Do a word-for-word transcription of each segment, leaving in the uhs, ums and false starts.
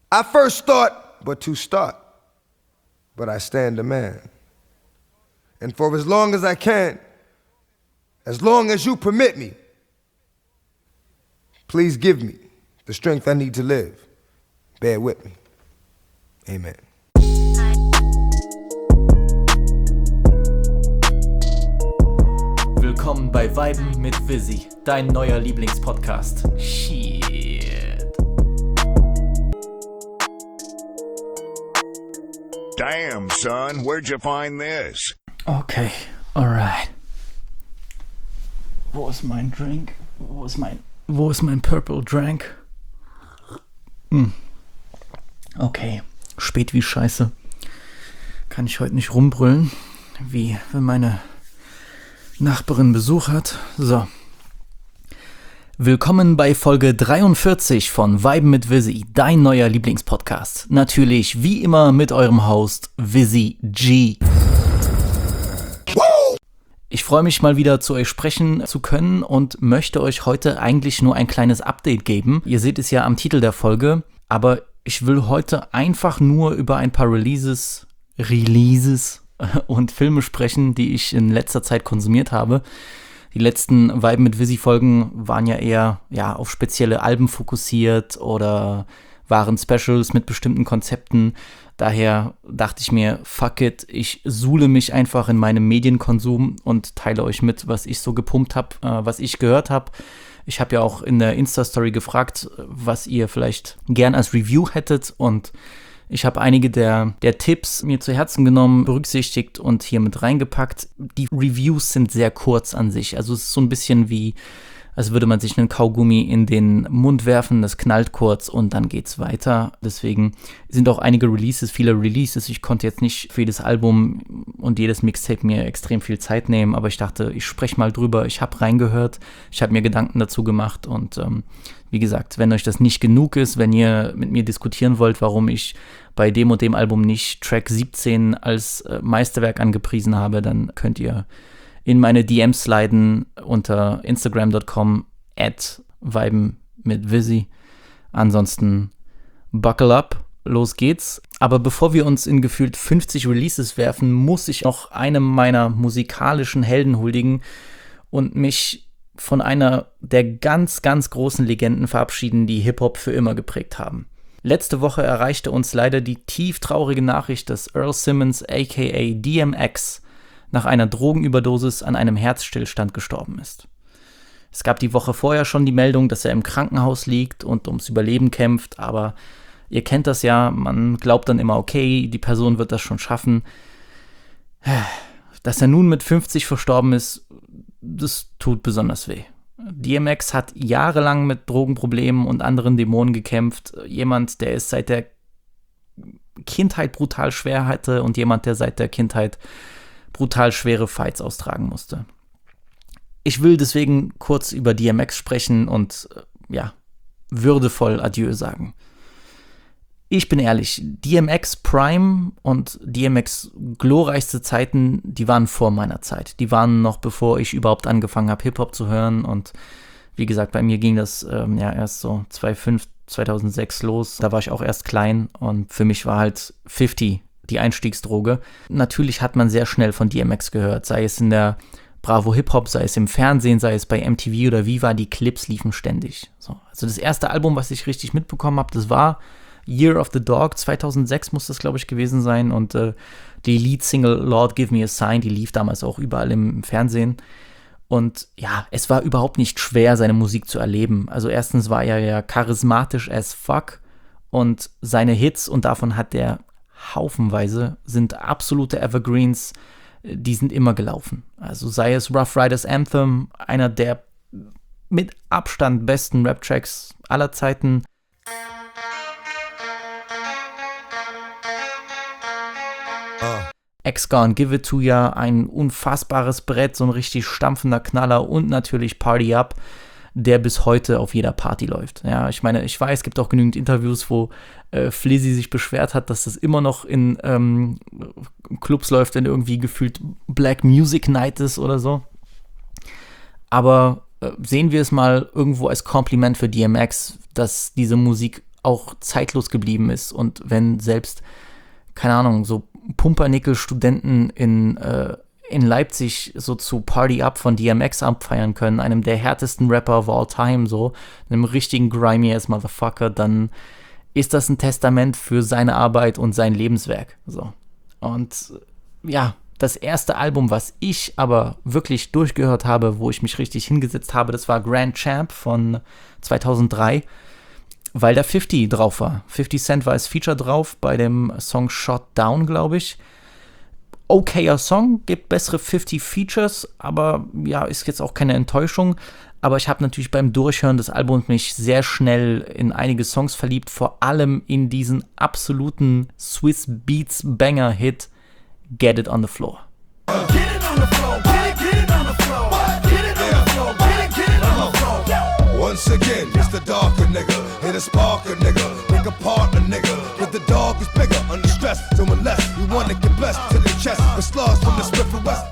I first thought but to start, but I stand a man. And for as long as I can, as long as you permit me, please give me the strength I need to live. Bear with me. Amen. Willkommen bei Viben mit Vizzy, dein neuer Lieblingspodcast. Shit. Damn, son, where'd you find this? Okay, alright. Wo ist mein Drink? Wo ist mein... Wo ist mein Purple Drink? Hm. Okay, spät wie Scheiße. Kann ich heute nicht rumbrüllen, wie wenn meine Nachbarin Besuch hat. So. Willkommen bei Folge dreiundvierzig von Viben mit Vizzy, dein neuer Lieblingspodcast. Natürlich wie immer mit eurem Host Vizzy G. Ich freue mich mal wieder zu euch sprechen zu können und möchte euch heute eigentlich nur ein kleines Update geben. Ihr seht es ja am Titel der Folge, aber ich will heute einfach nur über ein paar Releases, Releases und Filme sprechen, die ich in letzter Zeit konsumiert habe. Die letzten Vibe mit Vizzy-Folgen waren ja eher ja, auf spezielle Alben fokussiert oder waren Specials mit bestimmten Konzepten. Daher dachte ich mir, fuck it, ich suhle mich einfach in meinem Medienkonsum und teile euch mit, was ich so gepumpt habe, äh, was ich gehört habe. Ich habe ja auch in der Insta-Story gefragt, was ihr vielleicht gern als Review hättet, und ich habe einige der, der Tipps mir zu Herzen genommen, berücksichtigt und hier mit reingepackt. Die Reviews sind sehr kurz an sich. Also es ist so ein bisschen wie, als würde man sich einen Kaugummi in den Mund werfen, das knallt kurz und dann geht's weiter. Deswegen sind auch einige Releases, viele Releases. Ich konnte jetzt nicht für jedes Album und jedes Mixtape mir extrem viel Zeit nehmen, aber ich dachte, ich spreche mal drüber. Ich habe reingehört, ich habe mir Gedanken dazu gemacht und ähm, wie gesagt, wenn euch das nicht genug ist, wenn ihr mit mir diskutieren wollt, warum ich bei dem und dem Album nicht Track siebzehn als äh, Meisterwerk angepriesen habe, dann könnt ihr in meine D Ms sliden unter instagram dot com at viben mit Vizzy. Ansonsten buckle up, los geht's. Aber bevor wir uns in gefühlt fünfzig Releases werfen, muss ich noch einem meiner musikalischen Helden huldigen und mich von einer der ganz, ganz großen Legenden verabschieden, die Hip-Hop für immer geprägt haben. Letzte Woche erreichte uns leider die tief traurige Nachricht, dass Earl Simmons aka D M X nach einer Drogenüberdosis an einem Herzstillstand gestorben ist. Es gab die Woche vorher schon die Meldung, dass er im Krankenhaus liegt und ums Überleben kämpft, aber ihr kennt das ja, man glaubt dann immer, okay, die Person wird das schon schaffen. Dass er nun mit fünfzig verstorben ist, das tut besonders weh. D M X hat jahrelang mit Drogenproblemen und anderen Dämonen gekämpft. Jemand, der es seit der Kindheit brutal schwer hatte und jemand, der seit der Kindheit brutal schwere Fights austragen musste. Ich will deswegen kurz über D M X sprechen und, ja, würdevoll Adieu sagen. Ich bin ehrlich, D M X Prime und D M X glorreichste Zeiten, die waren vor meiner Zeit. Die waren noch bevor ich überhaupt angefangen habe, Hip-Hop zu hören. Und wie gesagt, bei mir ging das ähm, ja erst so zweitausendfünf, zweitausendsechs los. Da war ich auch erst klein und für mich war halt fünfzig die Einstiegsdroge. Natürlich hat man sehr schnell von D M X gehört, sei es in der Bravo Hip-Hop, sei es im Fernsehen, sei es bei M T V oder Viva, die Clips liefen ständig. So, also das erste Album, was ich richtig mitbekommen habe, das war Year of the Dog, zweitausendsechs muss das, glaube ich, gewesen sein, und äh, die Lead-Single Lord Give Me a Sign, die lief damals auch überall im Fernsehen. Und ja, es war überhaupt nicht schwer, seine Musik zu erleben. Also erstens war er ja charismatisch as fuck und seine Hits, und davon hat er haufenweise, sind absolute Evergreens, die sind immer gelaufen. Also sei es Rough Riders Anthem, einer der mit Abstand besten Rap-Tracks aller Zeiten. X Gone Give It To Ya, ein unfassbares Brett, so ein richtig stampfender Knaller, und natürlich Party Up, der bis heute auf jeder Party läuft. Ja, ich meine, ich weiß, es gibt auch genügend Interviews, wo äh, Flizzy sich beschwert hat, dass das immer noch in ähm, Clubs läuft, wenn irgendwie gefühlt Black Music Night ist oder so. Aber äh, sehen wir es mal irgendwo als Kompliment für D M X, dass diese Musik auch zeitlos geblieben ist. Und wenn selbst, keine Ahnung, so Pumpernickel-Studenten in, äh, in Leipzig so zu Party Up von D M X abfeiern können, einem der härtesten Rapper of all time, so, einem richtigen grimy-ass Motherfucker, dann ist das ein Testament für seine Arbeit und sein Lebenswerk. So. Und ja, das erste Album, was ich aber wirklich durchgehört habe, wo ich mich richtig hingesetzt habe, das war Grand Champ von zweitausenddrei, weil da fifty drauf war. fifty Cent war als Feature drauf bei dem Song Shot Down, glaube ich. Okayer Song, gibt bessere fifty Features, aber ja, ist jetzt auch keine Enttäuschung. Aber ich habe natürlich beim Durchhören des Albums mich sehr schnell in einige Songs verliebt, vor allem in diesen absoluten Swiss Beats Banger Hit Get It On The Floor. Get it on the floor, get it, get it on the floor. Get it on the floor, get it, get it on the floor. Once again, it's the darker nigga, hit a sparker nigga, pick a partner nigga, but the dog is bigger, under stress, so unless you wanna get blessed to the chest, with slugs from the Smith and West.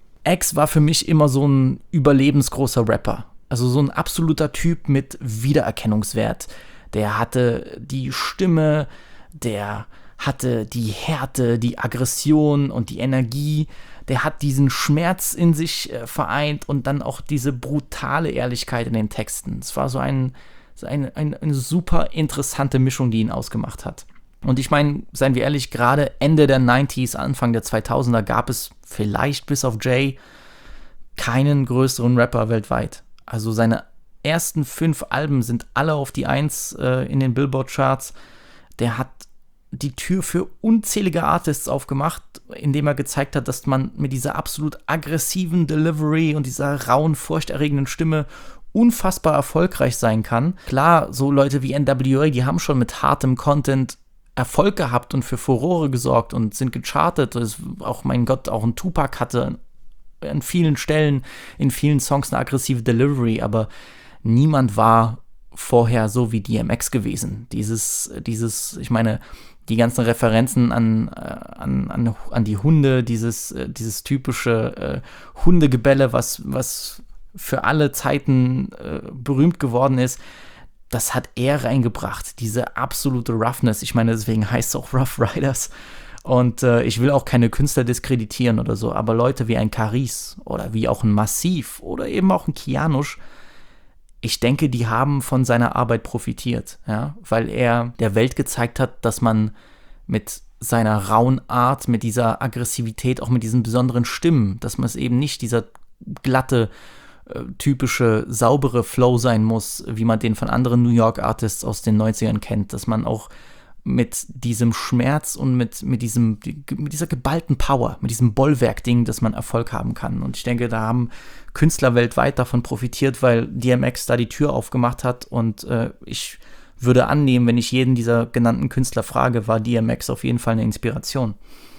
X war für mich immer so ein überlebensgroßer Rapper. Also so ein absoluter Typ mit Wiedererkennungswert. Der hatte die Stimme, der hatte die Härte, die Aggression und die Energie. Der hat diesen Schmerz in sich äh, vereint und dann auch diese brutale Ehrlichkeit in den Texten. Es war so ein, so ein, ein, eine super interessante Mischung, die ihn ausgemacht hat. Und ich meine, seien wir ehrlich, gerade Ende der neunziger, Anfang der zweitausender gab es vielleicht bis auf Jay keinen größeren Rapper weltweit. Also seine ersten fünf Alben sind alle auf die Eins äh, in den Billboard-Charts. Der hat die Tür für unzählige Artists aufgemacht, indem er gezeigt hat, dass man mit dieser absolut aggressiven Delivery und dieser rauen, furchterregenden Stimme unfassbar erfolgreich sein kann. Klar, so Leute wie N W A, die haben schon mit hartem Content Erfolg gehabt und für Furore gesorgt und sind gechartet. Das auch, mein Gott, auch ein Tupac hatte an vielen Stellen, in vielen Songs eine aggressive Delivery, aber niemand war vorher so wie D M X gewesen. Dieses, dieses, ich meine, die ganzen Referenzen an, an, an, an die Hunde, dieses, dieses typische äh, Hundegebelle, was, was für alle Zeiten äh, berühmt geworden ist, das hat er reingebracht, diese absolute Roughness. Ich meine, deswegen heißt es auch Rough Riders. Und äh, ich will auch keine Künstler diskreditieren oder so, aber Leute wie ein Caris oder wie auch ein Massiv oder eben auch ein Kianusch, ich denke, die haben von seiner Arbeit profitiert, ja, weil er der Welt gezeigt hat, dass man mit seiner rauen Art, mit dieser Aggressivität, auch mit diesen besonderen Stimmen, dass man es eben nicht dieser glatte, äh, typische, saubere Flow sein muss, wie man den von anderen New York Artists aus den neunzigern kennt, dass man auch mit diesem Schmerz und mit, mit, diesem, mit dieser geballten Power, mit diesem Bollwerk-Ding, dass man Erfolg haben kann. Und ich denke, da haben Künstler weltweit davon profitiert, weil D M X da die Tür aufgemacht hat. Und äh, ich würde annehmen, wenn ich jeden dieser genannten Künstler frage, war D M X auf jeden Fall eine Inspiration.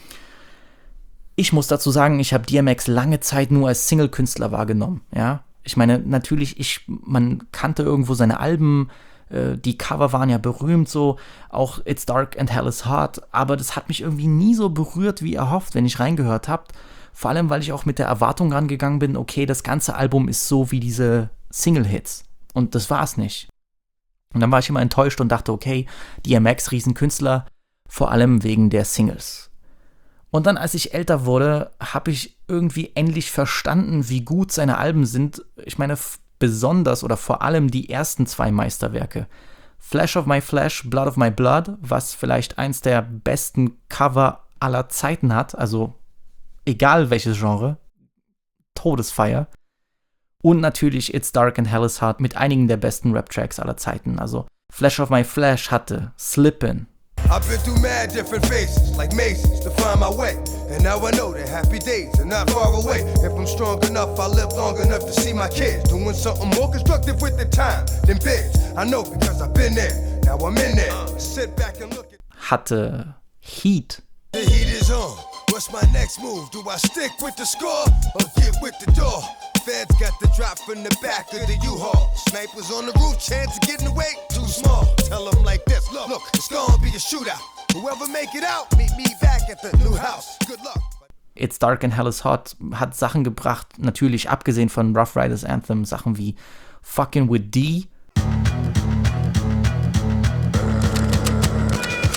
Ich muss dazu sagen, ich habe D M X lange Zeit nur als Single-Künstler wahrgenommen. Ja? Ich meine, natürlich, ich, man kannte irgendwo seine Alben, die Cover waren ja berühmt, so auch It's Dark and Hell is Hot, aber das hat mich irgendwie nie so berührt, wie erhofft, wenn ich reingehört habe. Vor allem, weil ich auch mit der Erwartung rangegangen bin, okay, das ganze Album ist so wie diese Single-Hits. Und das war es nicht. Und dann war ich immer enttäuscht und dachte, okay, D M X, Riesenkünstler, vor allem wegen der Singles. Und dann, als ich älter wurde, habe ich irgendwie endlich verstanden, wie gut seine Alben sind. Ich meine, besonders oder vor allem die ersten zwei Meisterwerke. Flash of My Flesh, Blood of My Blood, was vielleicht eins der besten Cover aller Zeiten hat, also egal welches Genre, Todesfeier. Und natürlich It's Dark and Hell is Hot mit einigen der besten Rap-Tracks aller Zeiten. Also Flash of My Flesh hatte Slippin'. I've been through mad different phases, like mazes, to find my way. And now I know that happy days are not far away. If I'm strong enough, I'll live long enough to see my kids doing something more constructive with the time than bids. I know because I've been there, now I'm in there. Sit back and look at... Hatte Heat. The heat is on. What's my next move? Do I stick with the score or get with the door? Feds got the drop from the back of the U-Haul. Snipers on the roof, chance of getting away too small. Tell them like this, look, look, it's gonna be a shootout. Whoever make it out, meet me back at the new house. Good luck. It's Dark and Hell is Hot hat Sachen gebracht, natürlich abgesehen von Rough Riders Anthem, Sachen wie Fucking with D.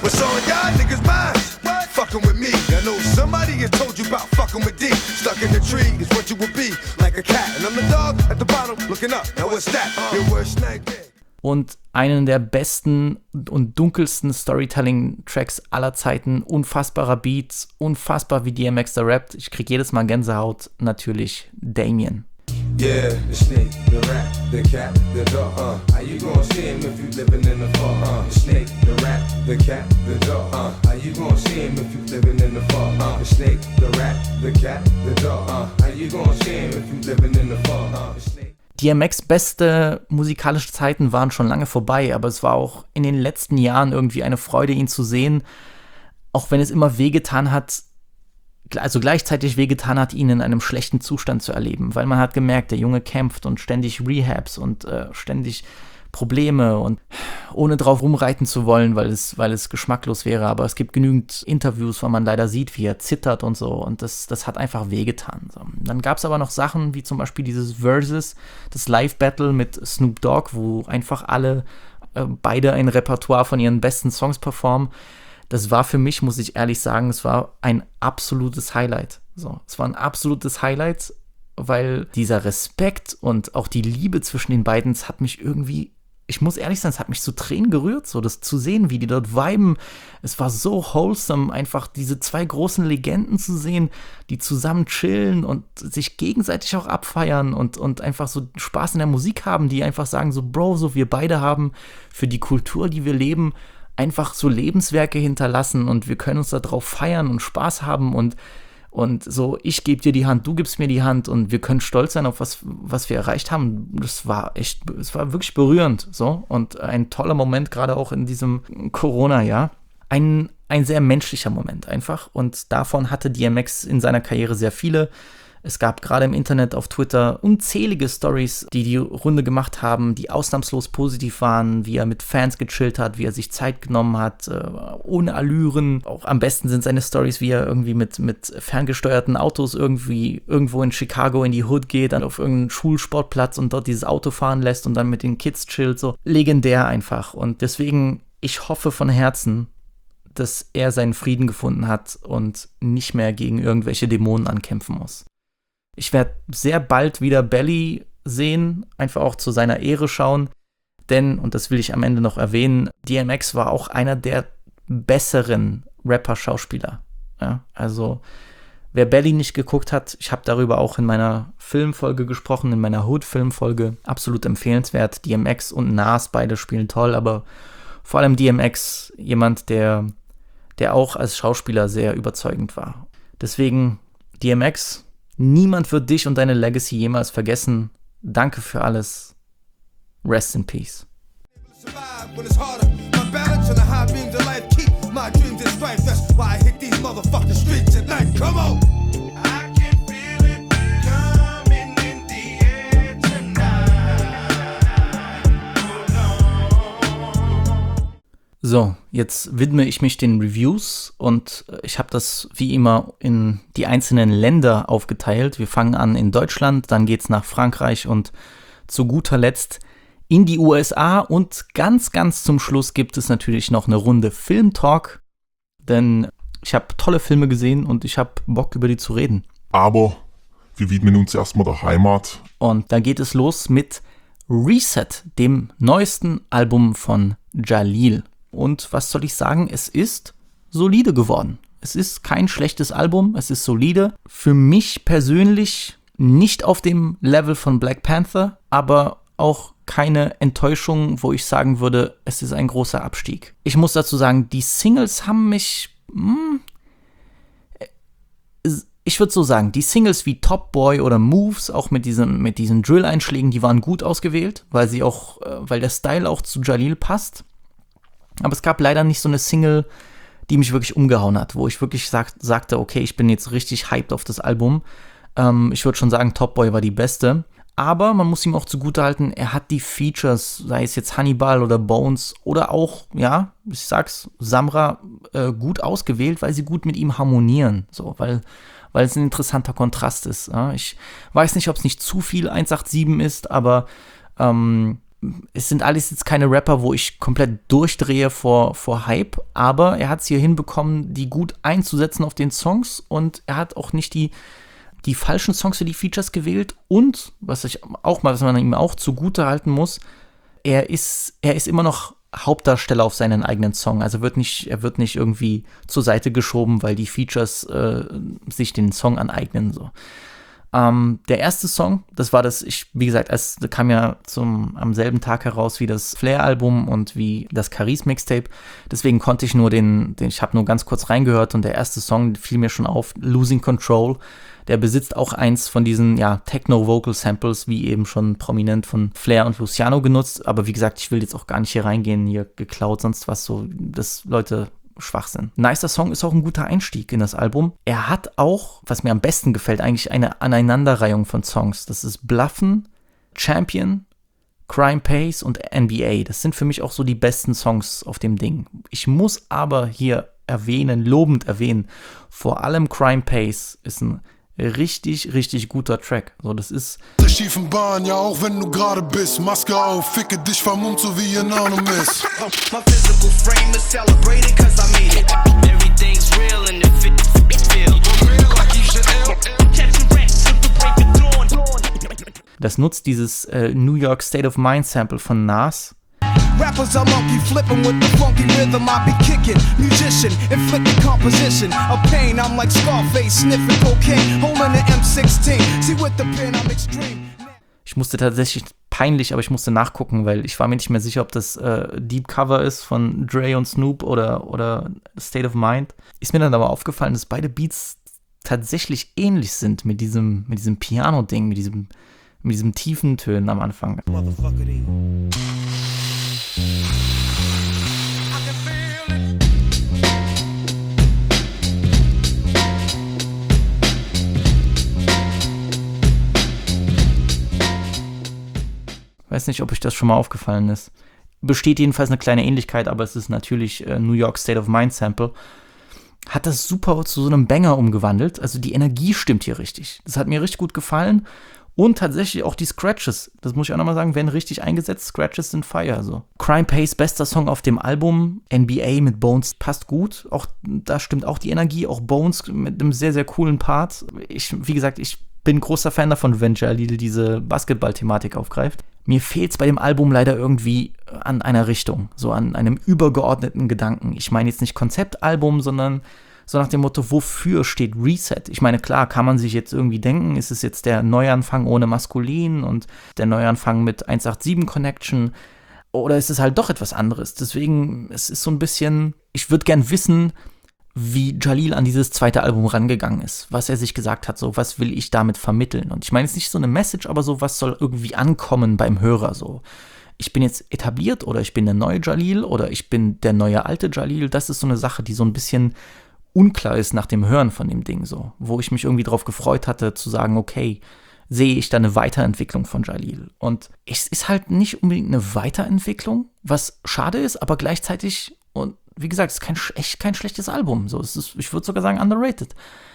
What's on y'all niggas' minds? Fucking with me. I know somebody has told you about fucking with D. Stuck in the tree is what you will be, like a cat. And I'm the dog at the bottom looking up. Now what's that? Your worst nightmare. Und einen der besten und dunkelsten Storytelling-Tracks aller Zeiten, unfassbarer Beats, unfassbar wie D M X da rappt. Ich krieg jedes Mal Gänsehaut, natürlich Damien. Yeah, the snake, the rat, the cat, the dog, uh How you gonna see him if you living in the fog, uh The snake, the rat, the cat, the dog, uh How you gonna see him if you living in the fog, uh The snake, the rat, the cat, the dog, uh How you gonna see him if you living in the fog, uh The snake. D M X beste musikalische Zeiten waren schon lange vorbei, aber es war auch in den letzten Jahren irgendwie eine Freude, ihn zu sehen, auch wenn es immer wehgetan hat, also gleichzeitig wehgetan hat, ihn in einem schlechten Zustand zu erleben, weil man hat gemerkt, der Junge kämpft und ständig Rehabs und äh, ständig Probleme und ohne drauf rumreiten zu wollen, weil es, weil es geschmacklos wäre, aber es gibt genügend Interviews, wo man leider sieht, wie er zittert und so und das, das hat einfach wehgetan. So. Dann gab es aber noch Sachen, wie zum Beispiel dieses Versus, das Live-Battle mit Snoop Dogg, wo einfach alle äh, beide ein Repertoire von ihren besten Songs performen. Das war für mich, muss ich ehrlich sagen, es war ein absolutes Highlight. So, es war ein absolutes Highlight, weil dieser Respekt und auch die Liebe zwischen den beiden, es hat mich irgendwie, ich muss ehrlich sein, es hat mich zu Tränen gerührt, so das zu sehen, wie die dort viben. Es war so wholesome, einfach diese zwei großen Legenden zu sehen, die zusammen chillen und sich gegenseitig auch abfeiern und, und einfach so Spaß in der Musik haben, die einfach sagen so, Bro, so wir beide haben für die Kultur, die wir leben, einfach so Lebenswerke hinterlassen und wir können uns da drauf feiern und Spaß haben und Und so, ich gebe dir die Hand, du gibst mir die Hand und wir können stolz sein auf was, was wir erreicht haben. Das war echt, es war wirklich berührend, so. Und ein toller Moment, gerade auch in diesem Corona-Jahr. Ein, ein sehr menschlicher Moment einfach. Und davon hatte D M X in seiner Karriere sehr viele. Es gab gerade im Internet, auf Twitter unzählige Stories, die die Runde gemacht haben, die ausnahmslos positiv waren, wie er mit Fans gechillt hat, wie er sich Zeit genommen hat, äh, ohne Allüren. Auch am besten sind seine Stories, wie er irgendwie mit, mit ferngesteuerten Autos irgendwie irgendwo in Chicago in die Hood geht, dann auf irgendeinen Schulsportplatz und dort dieses Auto fahren lässt und dann mit den Kids chillt. So legendär einfach. Und deswegen, ich hoffe von Herzen, dass er seinen Frieden gefunden hat und nicht mehr gegen irgendwelche Dämonen ankämpfen muss. Ich werde sehr bald wieder Belly sehen, einfach auch zu seiner Ehre schauen, denn, und das will ich am Ende noch erwähnen, D M X war auch einer der besseren Rapper-Schauspieler. Ja, also, wer Belly nicht geguckt hat, ich habe darüber auch in meiner Filmfolge gesprochen, in meiner Hood-Filmfolge, absolut empfehlenswert. D M X und Nas, beide spielen toll, aber vor allem D M X, jemand, der, der auch als Schauspieler sehr überzeugend war. Deswegen, D M X, niemand wird dich und deine Legacy jemals vergessen. Danke für alles. Rest in peace. So, jetzt widme ich mich den Reviews und ich habe das wie immer in die einzelnen Länder aufgeteilt. Wir fangen an in Deutschland, dann geht's nach Frankreich und zu guter Letzt in die U S A und ganz, ganz zum Schluss gibt es natürlich noch eine Runde Filmtalk, denn ich habe tolle Filme gesehen und ich habe Bock, über die zu reden. Aber wir widmen uns erstmal der Heimat. Und da geht es los mit Reset, dem neuesten Album von Jalil. Und was soll ich sagen, es ist solide geworden. Es ist kein schlechtes Album, es ist solide. Für mich persönlich nicht auf dem Level von Black Panther, aber auch keine Enttäuschung, wo ich sagen würde, es ist ein großer Abstieg. Ich muss dazu sagen, die Singles haben mich... Mh, ich würde so sagen, die Singles wie Top Boy oder Moves, auch mit diesen, mit diesen Drill-Einschlägen, die waren gut ausgewählt, weil sie auch, weil der Style auch zu Jalil passt. Aber es gab leider nicht so eine Single, die mich wirklich umgehauen hat, wo ich wirklich sag, sagte, okay, ich bin jetzt richtig hyped auf das Album. Ähm, ich würde schon sagen, Top Boy war die beste. Aber man muss ihm auch zugutehalten, er hat die Features, sei es jetzt Hannibal oder Bones oder auch, ja, ich sag's, Samra, äh, gut ausgewählt, weil sie gut mit ihm harmonieren. So, weil, weil es ein interessanter Kontrast ist. Ja? Ich weiß nicht, ob es nicht zu viel eins acht sieben ist, aber ähm, es sind alles jetzt keine Rapper, wo ich komplett durchdrehe vor, vor Hype, aber er hat es hier hinbekommen, die gut einzusetzen auf den Songs und er hat auch nicht die, die falschen Songs für die Features gewählt und, was ich auch mal, was man ihm auch zugute halten muss, er ist, er ist immer noch Hauptdarsteller auf seinen eigenen Song, also wird nicht, er wird nicht irgendwie zur Seite geschoben, weil die Features äh, sich den Song aneignen, so. Ähm, der erste Song, das war das, ich, wie gesagt, es kam ja zum, am selben Tag heraus wie das Flair-Album und wie das Caris-Mixtape, deswegen konnte ich nur den, den ich habe nur ganz kurz reingehört und der erste Song fiel mir schon auf, Losing Control, der besitzt auch eins von diesen, ja, Techno-Vocal-Samples, wie eben schon prominent von Flair und Luciano genutzt, aber wie gesagt, ich will jetzt auch gar nicht hier reingehen, hier geklaut, sonst was so, dass Leute Schwachsinn. Nicer Song ist auch ein guter Einstieg in das Album. Er hat auch, was mir am besten gefällt, eigentlich eine Aneinanderreihung von Songs. Das ist Bluffin', Champion, Crime Pays und N B A. Das sind für mich auch so die besten Songs auf dem Ding. Ich muss aber hier erwähnen, lobend erwähnen, vor allem Crime Pays ist ein richtig, richtig guter Track. So, das ist der schiefen Bahn, ja auch wenn du gerade bist. Maske auf, ficke dich vermummt, so wie Anonymous. My physical frame is celebrated cause I made it. Everything's real and it fit, feel real like you should ill. Catch a rat till the break of dawn. Das nutzt dieses äh, New York State of Mind Sample von Nas. Rappers are monkey flipping with the funky rhythm I be kicking. Musician, inflicting composition of pain. I'm like Scarface, sniffing cocaine, holding an M sixteen. See with the pen I'm extreme. Ich musste tatsächlich, peinlich, aber ich musste nachgucken, weil ich war mir nicht mehr sicher, ob das äh, Deep Cover ist von Dre und Snoop oder, oder State of Mind. Ist mir dann aber aufgefallen, dass beide Beats tatsächlich ähnlich sind mit diesem, mit diesem Piano-Ding, mit diesem, mit diesem tiefen Tönen am Anfang. Motherfucker, they. Weiß nicht, ob euch das schon mal aufgefallen ist. Besteht jedenfalls eine kleine Ähnlichkeit, aber es ist natürlich äh, New York State of Mind Sample. Hat das super zu so einem Banger umgewandelt. Also die Energie stimmt hier richtig. Das hat mir richtig gut gefallen. Und tatsächlich auch die Scratches. Das muss ich auch nochmal sagen, werden richtig eingesetzt. Scratches sind Fire. So. Crime Pays, bester Song auf dem Album. N B A mit Bones passt gut. Auch da stimmt auch die Energie. Auch Bones mit einem sehr, sehr coolen Part. Ich, wie gesagt, ich bin großer Fan davon, wenn Jalil diese Basketball-Thematik aufgreift. Mir fehlt es bei dem Album leider irgendwie an einer Richtung, so an einem übergeordneten Gedanken. Ich meine jetzt nicht Konzeptalbum, sondern so nach dem Motto, wofür steht Reset? Ich meine, klar, kann man sich jetzt irgendwie denken, ist es jetzt der Neuanfang ohne Maskulin und der Neuanfang mit eins acht sieben Connection oder ist es halt doch etwas anderes? Deswegen, es ist so ein bisschen, ich würde gern wissen, wie Jalil an dieses zweite Album rangegangen ist, was er sich gesagt hat, so, was will ich damit vermitteln? Und ich meine jetzt nicht so eine Message, aber so, was soll irgendwie ankommen beim Hörer, so. Ich bin jetzt etabliert oder ich bin der neue Jalil oder ich bin der neue alte Jalil, das ist so eine Sache, die so ein bisschen unklar ist nach dem Hören von dem Ding, so, wo ich mich irgendwie drauf gefreut hatte, zu sagen, okay, sehe ich da eine Weiterentwicklung von Jalil. Und es ist halt nicht unbedingt eine Weiterentwicklung, was schade ist, aber gleichzeitig, und wie gesagt, es ist kein, echt kein schlechtes Album. So, es ist, ich würde sogar sagen, underrated.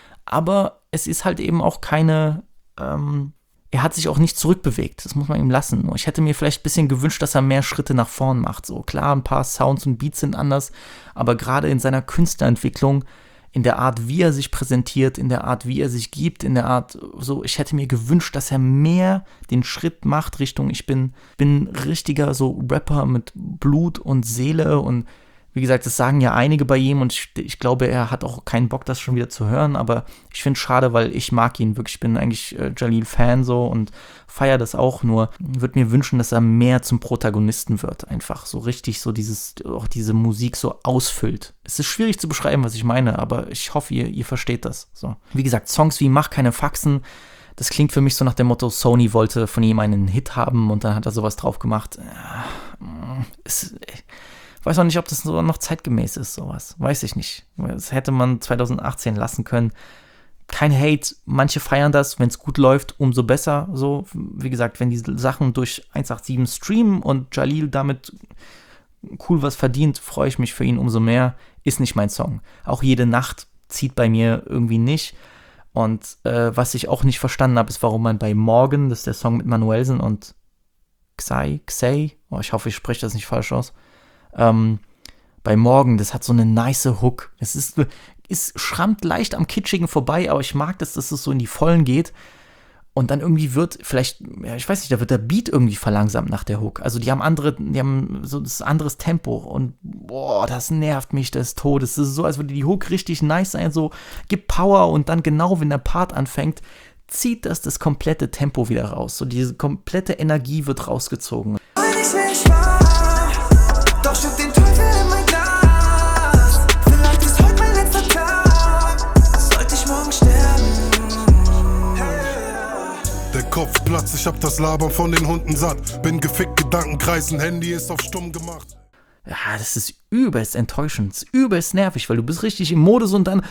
Aber es ist halt eben auch keine, ähm, er hat sich auch nicht zurückbewegt. Das muss man ihm lassen. Ich hätte mir vielleicht ein bisschen gewünscht, dass er mehr Schritte nach vorn macht. So, klar, ein paar Sounds und Beats sind anders, aber gerade in seiner Künstlerentwicklung, in der Art, wie er sich präsentiert, in der Art, wie er sich gibt, in der Art, so, ich hätte mir gewünscht, dass er mehr den Schritt macht Richtung, ich bin, bin richtiger so Rapper mit Blut und Seele und wie gesagt, das sagen ja einige bei ihm und ich, ich glaube, er hat auch keinen Bock, das schon wieder zu hören, aber ich finde es schade, weil ich mag ihn wirklich, ich bin eigentlich äh, Jalil-Fan so und feiere das auch, nur würde mir wünschen, dass er mehr zum Protagonisten wird, einfach so richtig so dieses, auch diese Musik so ausfüllt. Es ist schwierig zu beschreiben, was ich meine, aber ich hoffe, ihr, ihr versteht das. So. Wie gesagt, Songs wie Mach keine Faxen, das klingt für mich so nach dem Motto, Sony wollte von ihm einen Hit haben und dann hat er sowas drauf gemacht. Es Ich weiß auch nicht, ob das so noch zeitgemäß ist, sowas. Weiß ich nicht. Das hätte man zwanzig achtzehn lassen können. Kein Hate, manche feiern das, wenn es gut läuft, umso besser. So, wie gesagt, wenn die Sachen durch eins acht sieben streamen und Jalil damit cool was verdient, freue ich mich für ihn umso mehr. Ist nicht mein Song. Auch Jede Nacht zieht bei mir irgendwie nicht. Und äh, was ich auch nicht verstanden habe, ist, warum man bei Morgen, das ist der Song mit Manuelsen und Xai, Xai, oh, ich hoffe, ich spreche das nicht falsch aus. Ähm, bei Morgen, das hat so eine nice Hook. Es ist, es schrammt leicht am Kitschigen vorbei, aber ich mag das, dass es so in die Vollen geht. Und dann irgendwie wird vielleicht, ja, ich weiß nicht, da wird der Beat irgendwie verlangsamt nach der Hook. Also die haben andere, die haben so ein anderes Tempo und boah, das nervt mich des Todes. Das ist so, als würde die Hook richtig nice sein, so gibt Power und dann genau, wenn der Part anfängt, zieht das das komplette Tempo wieder raus. So diese komplette Energie wird rausgezogen. Doch schütt den Teufel in mein Glas. Vielleicht ist heute mein letzter Tag. Sollte ich morgen sterben. Der Kopf platzt, ich hab das Labern von den Hunden satt. Bin gefickt, Gedanken kreisen, Handy ist auf stumm gemacht. Ja, das ist übelst enttäuschend, das ist übelst nervig, weil du bist richtig im Modus und dann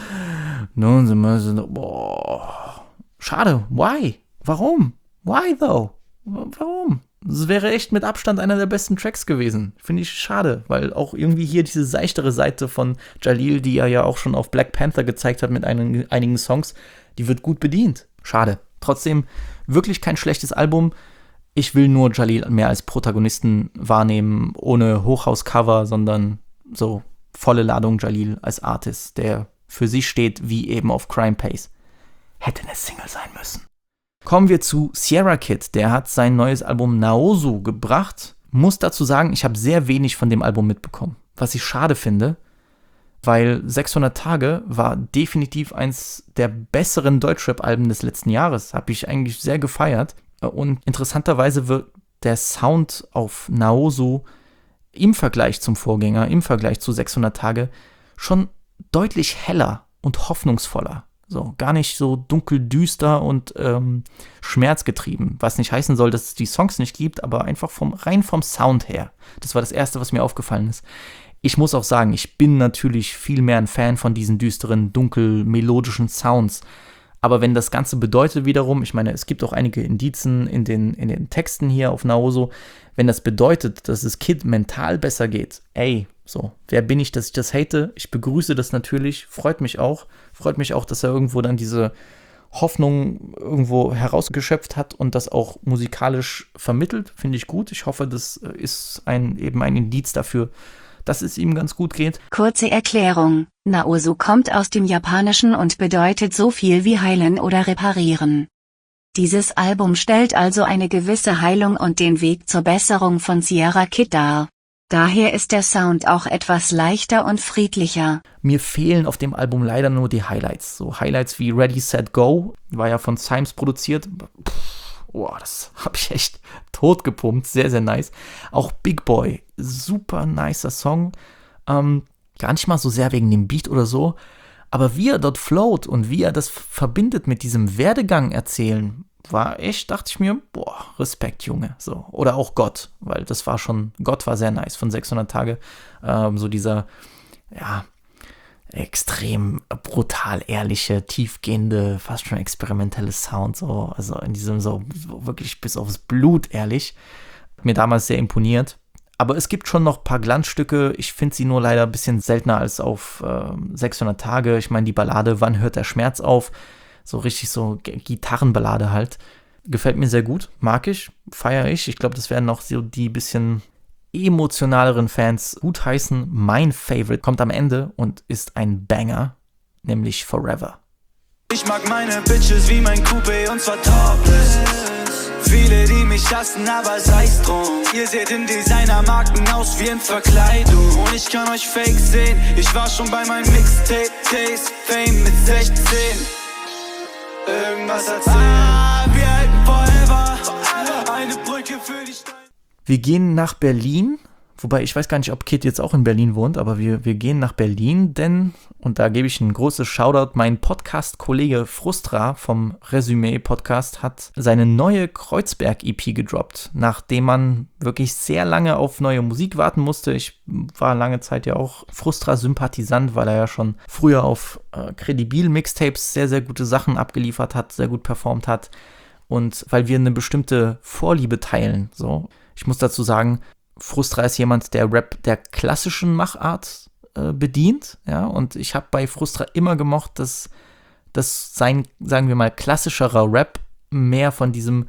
nun sind wir so, boah, schade, why? Warum? Why though? Warum? Das wäre echt mit Abstand einer der besten Tracks gewesen. Finde ich schade, weil auch irgendwie hier diese seichtere Seite von Jalil, die er ja auch schon auf Black Panther gezeigt hat mit einigen, einigen Songs, die wird gut bedient. Schade. Trotzdem wirklich kein schlechtes Album. Ich will nur Jalil mehr als Protagonisten wahrnehmen, ohne Hochhauscover, sondern so volle Ladung Jalil als Artist, der für sich steht, wie eben auf Crime Pace. Hätte eine Single sein müssen. Kommen wir zu Sierra Kid. Der hat sein neues Album Naosu gebracht. Muss dazu sagen, ich habe sehr wenig von dem Album mitbekommen. Was ich schade finde, weil sechshundert Tage war definitiv eins der besseren Deutschrap-Alben des letzten Jahres. Habe ich eigentlich sehr gefeiert. Und interessanterweise wird der Sound auf Naosu im Vergleich zum Vorgänger, im Vergleich zu sechshundert Tage, schon deutlich heller und hoffnungsvoller. So, gar nicht so dunkel, düster und ähm, schmerzgetrieben. Was nicht heißen soll, dass es die Songs nicht gibt, aber einfach vom, rein vom Sound her. Das war das Erste, was mir aufgefallen ist. Ich muss auch sagen, ich bin natürlich viel mehr ein Fan von diesen düsteren, dunkel, melodischen Sounds. Aber wenn das Ganze bedeutet wiederum, ich meine, es gibt auch einige Indizen in den, in den Texten hier auf Naosu, wenn das bedeutet, dass es Kid mental besser geht, ey, so, wer bin ich, dass ich das hate? Ich begrüße das natürlich, freut mich auch, freut mich auch, dass er irgendwo dann diese Hoffnung irgendwo herausgeschöpft hat und das auch musikalisch vermittelt, finde ich gut. Ich hoffe, das ist ein, eben ein Indiz dafür, dass es ihm ganz gut geht. Kurze Erklärung: Naosu kommt aus dem Japanischen und bedeutet so viel wie heilen oder reparieren. Dieses Album stellt also eine gewisse Heilung und den Weg zur Besserung von Sierra Kid dar. Daher ist der Sound auch etwas leichter und friedlicher. Mir fehlen auf dem Album leider nur die Highlights. So Highlights wie Ready, Set, Go, war ja von Symes produziert. Boah, das habe ich echt tot gepumpt. Sehr, sehr nice. Auch Big Boy, super nicer Song. Ähm, gar nicht mal so sehr wegen dem Beat oder so. Aber wie er dort float und wie er das verbindet mit diesem Werdegang erzählen, war echt, dachte ich mir, boah, Respekt, Junge. So. Oder auch Gott, weil das war schon, Gott war sehr nice von sechshundert Tage. Ähm, so dieser, ja, extrem brutal ehrliche, tiefgehende, fast schon experimentelle Sound, so, also in diesem so, so wirklich bis aufs Blut ehrlich. Hat mir damals sehr imponiert. Aber es gibt schon noch ein paar Glanzstücke. Ich finde sie nur leider ein bisschen seltener als auf äh, sechshundert Tage. Ich meine, die Ballade Wann hört der Schmerz auf? So richtig so G- Gitarrenballade halt. Gefällt mir sehr gut, mag ich, feiere ich. Ich glaube, das werden auch so die bisschen emotionaleren Fans gutheißen. Mein Favorite kommt am Ende und ist ein Banger, nämlich Forever. Ich mag meine Bitches wie mein Coupé und zwar topless. Viele, die mich hassen, aber sei's drum. Ihr seht in Designermarken aus wie in Verkleidung. Und ich kann euch fake sehen. Ich war schon bei meinem Mixtape Taste Fame mit sechzehn. Irgendwas erzählen. Ah, wir halten forever. Eine Brücke für die Steine. Wir gehen nach Berlin, wobei ich weiß gar nicht, ob Kid jetzt auch in Berlin wohnt, aber wir, wir gehen nach Berlin, denn, und da gebe ich ein großes Shoutout, mein Podcast-Kollege Frustra vom Resümee-Podcast hat seine neue Kreuzberg-E P gedroppt, nachdem man wirklich sehr lange auf neue Musik warten musste. Ich war lange Zeit ja auch Frustra-Sympathisant, weil er ja schon früher auf äh, Credibil-Mixtapes sehr, sehr gute Sachen abgeliefert hat, sehr gut performt hat und weil wir eine bestimmte Vorliebe teilen, so. Ich muss dazu sagen, Frustra ist jemand, der Rap der klassischen Machart äh, bedient, ja, und ich habe bei Frustra immer gemocht, dass, dass sein, sagen wir mal, klassischerer Rap mehr von diesem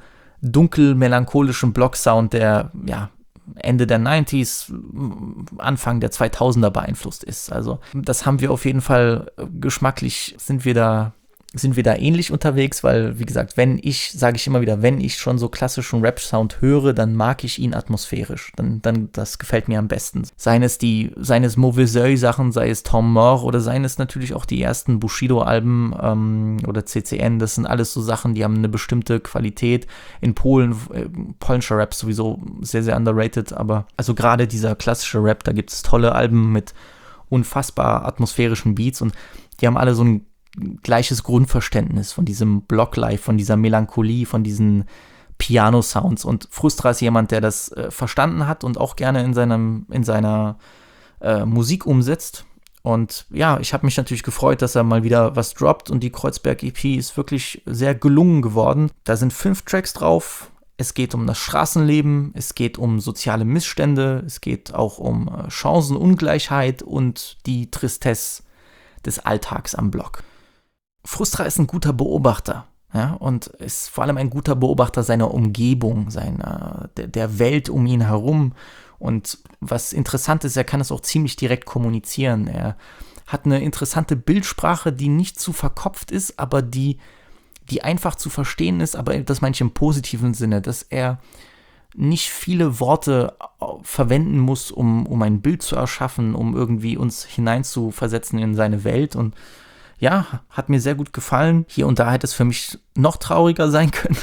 dunkel-melancholischen Block-Sound, der ja Ende der neunziger, Anfang der zweitausender beeinflusst ist. Also das haben wir auf jeden Fall geschmacklich, sind wir da sind wir da ähnlich unterwegs, weil, wie gesagt, wenn ich, sage ich immer wieder, wenn ich schon so klassischen Rap-Sound höre, dann mag ich ihn atmosphärisch. Dann, dann, das gefällt mir am besten. Seien es die, seien es Mauvais-Oeil-Sachen, sei es Tom Moore oder seien es natürlich auch die ersten Bushido-Alben ähm, oder C C N. Das sind alles so Sachen, die haben eine bestimmte Qualität. In Polen, äh, polnischer Rap sowieso sehr, sehr underrated, aber also gerade dieser klassische Rap, da gibt es tolle Alben mit unfassbar atmosphärischen Beats und die haben alle so ein gleiches Grundverständnis von diesem Blocklife, von dieser Melancholie, von diesen Piano-Sounds. Und Frustra ist jemand, der das äh, verstanden hat und auch gerne in, seinem, in seiner äh, Musik umsetzt. Und ja, ich habe mich natürlich gefreut, dass er mal wieder was droppt und die Kreuzberg-E P ist wirklich sehr gelungen geworden. Da sind fünf Tracks drauf. Es geht um das Straßenleben, es geht um soziale Missstände, es geht auch um äh, Chancenungleichheit und die Tristesse des Alltags am Block. Frustra ist ein guter Beobachter, ja, und ist vor allem ein guter Beobachter seiner Umgebung, seiner, der, der Welt um ihn herum. Und was interessant ist, er kann es auch ziemlich direkt kommunizieren. Er hat eine interessante Bildsprache, die nicht zu verkopft ist, aber die, die einfach zu verstehen ist, aber das meine ich im positiven Sinne, dass er nicht viele Worte verwenden muss, um, um ein Bild zu erschaffen, um irgendwie uns hineinzuversetzen in seine Welt. Und ja, hat mir sehr gut gefallen. Hier und da hätte es für mich noch trauriger sein können.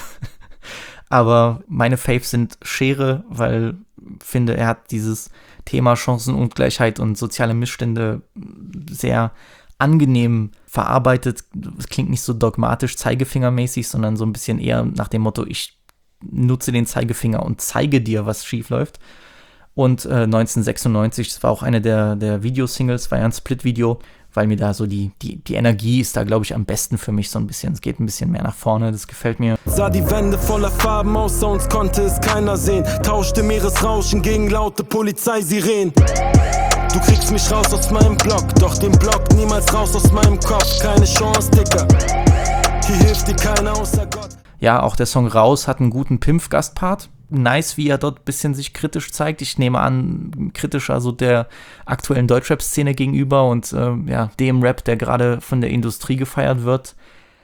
Aber meine Faves sind Schere, weil ich finde, er hat dieses Thema Chancenungleichheit und soziale Missstände sehr angenehm verarbeitet. Es klingt nicht so dogmatisch zeigefingermäßig, sondern so ein bisschen eher nach dem Motto, ich nutze den Zeigefinger und zeige dir, was schief läuft. Und äh, neunzehnhundertsechsundneunzig, das war auch eine der, der Videosingles, war ja ein Split-Video, weil mir da so die, die, die Energie ist da, glaube ich, am besten für mich so ein bisschen. Es geht ein bisschen mehr nach vorne, das gefällt mir. Sah die Wände voller Farben, außer uns konnte es keiner sehen. Tauschte Meeresrauschen gegen laute Polizeisirenen. Du kriegst mich raus aus meinem Block, doch den Block niemals raus aus meinem Kopf. Keine Chance, Dicker, hier hilft dir keiner außer Gott. Ja, auch der Song Raus hat einen guten Pimpf-Gastpart. Nice, wie er dort ein bisschen sich kritisch zeigt. Ich nehme an, kritischer so der aktuellen Deutschrap-Szene gegenüber und äh, ja, dem Rap, der gerade von der Industrie gefeiert wird.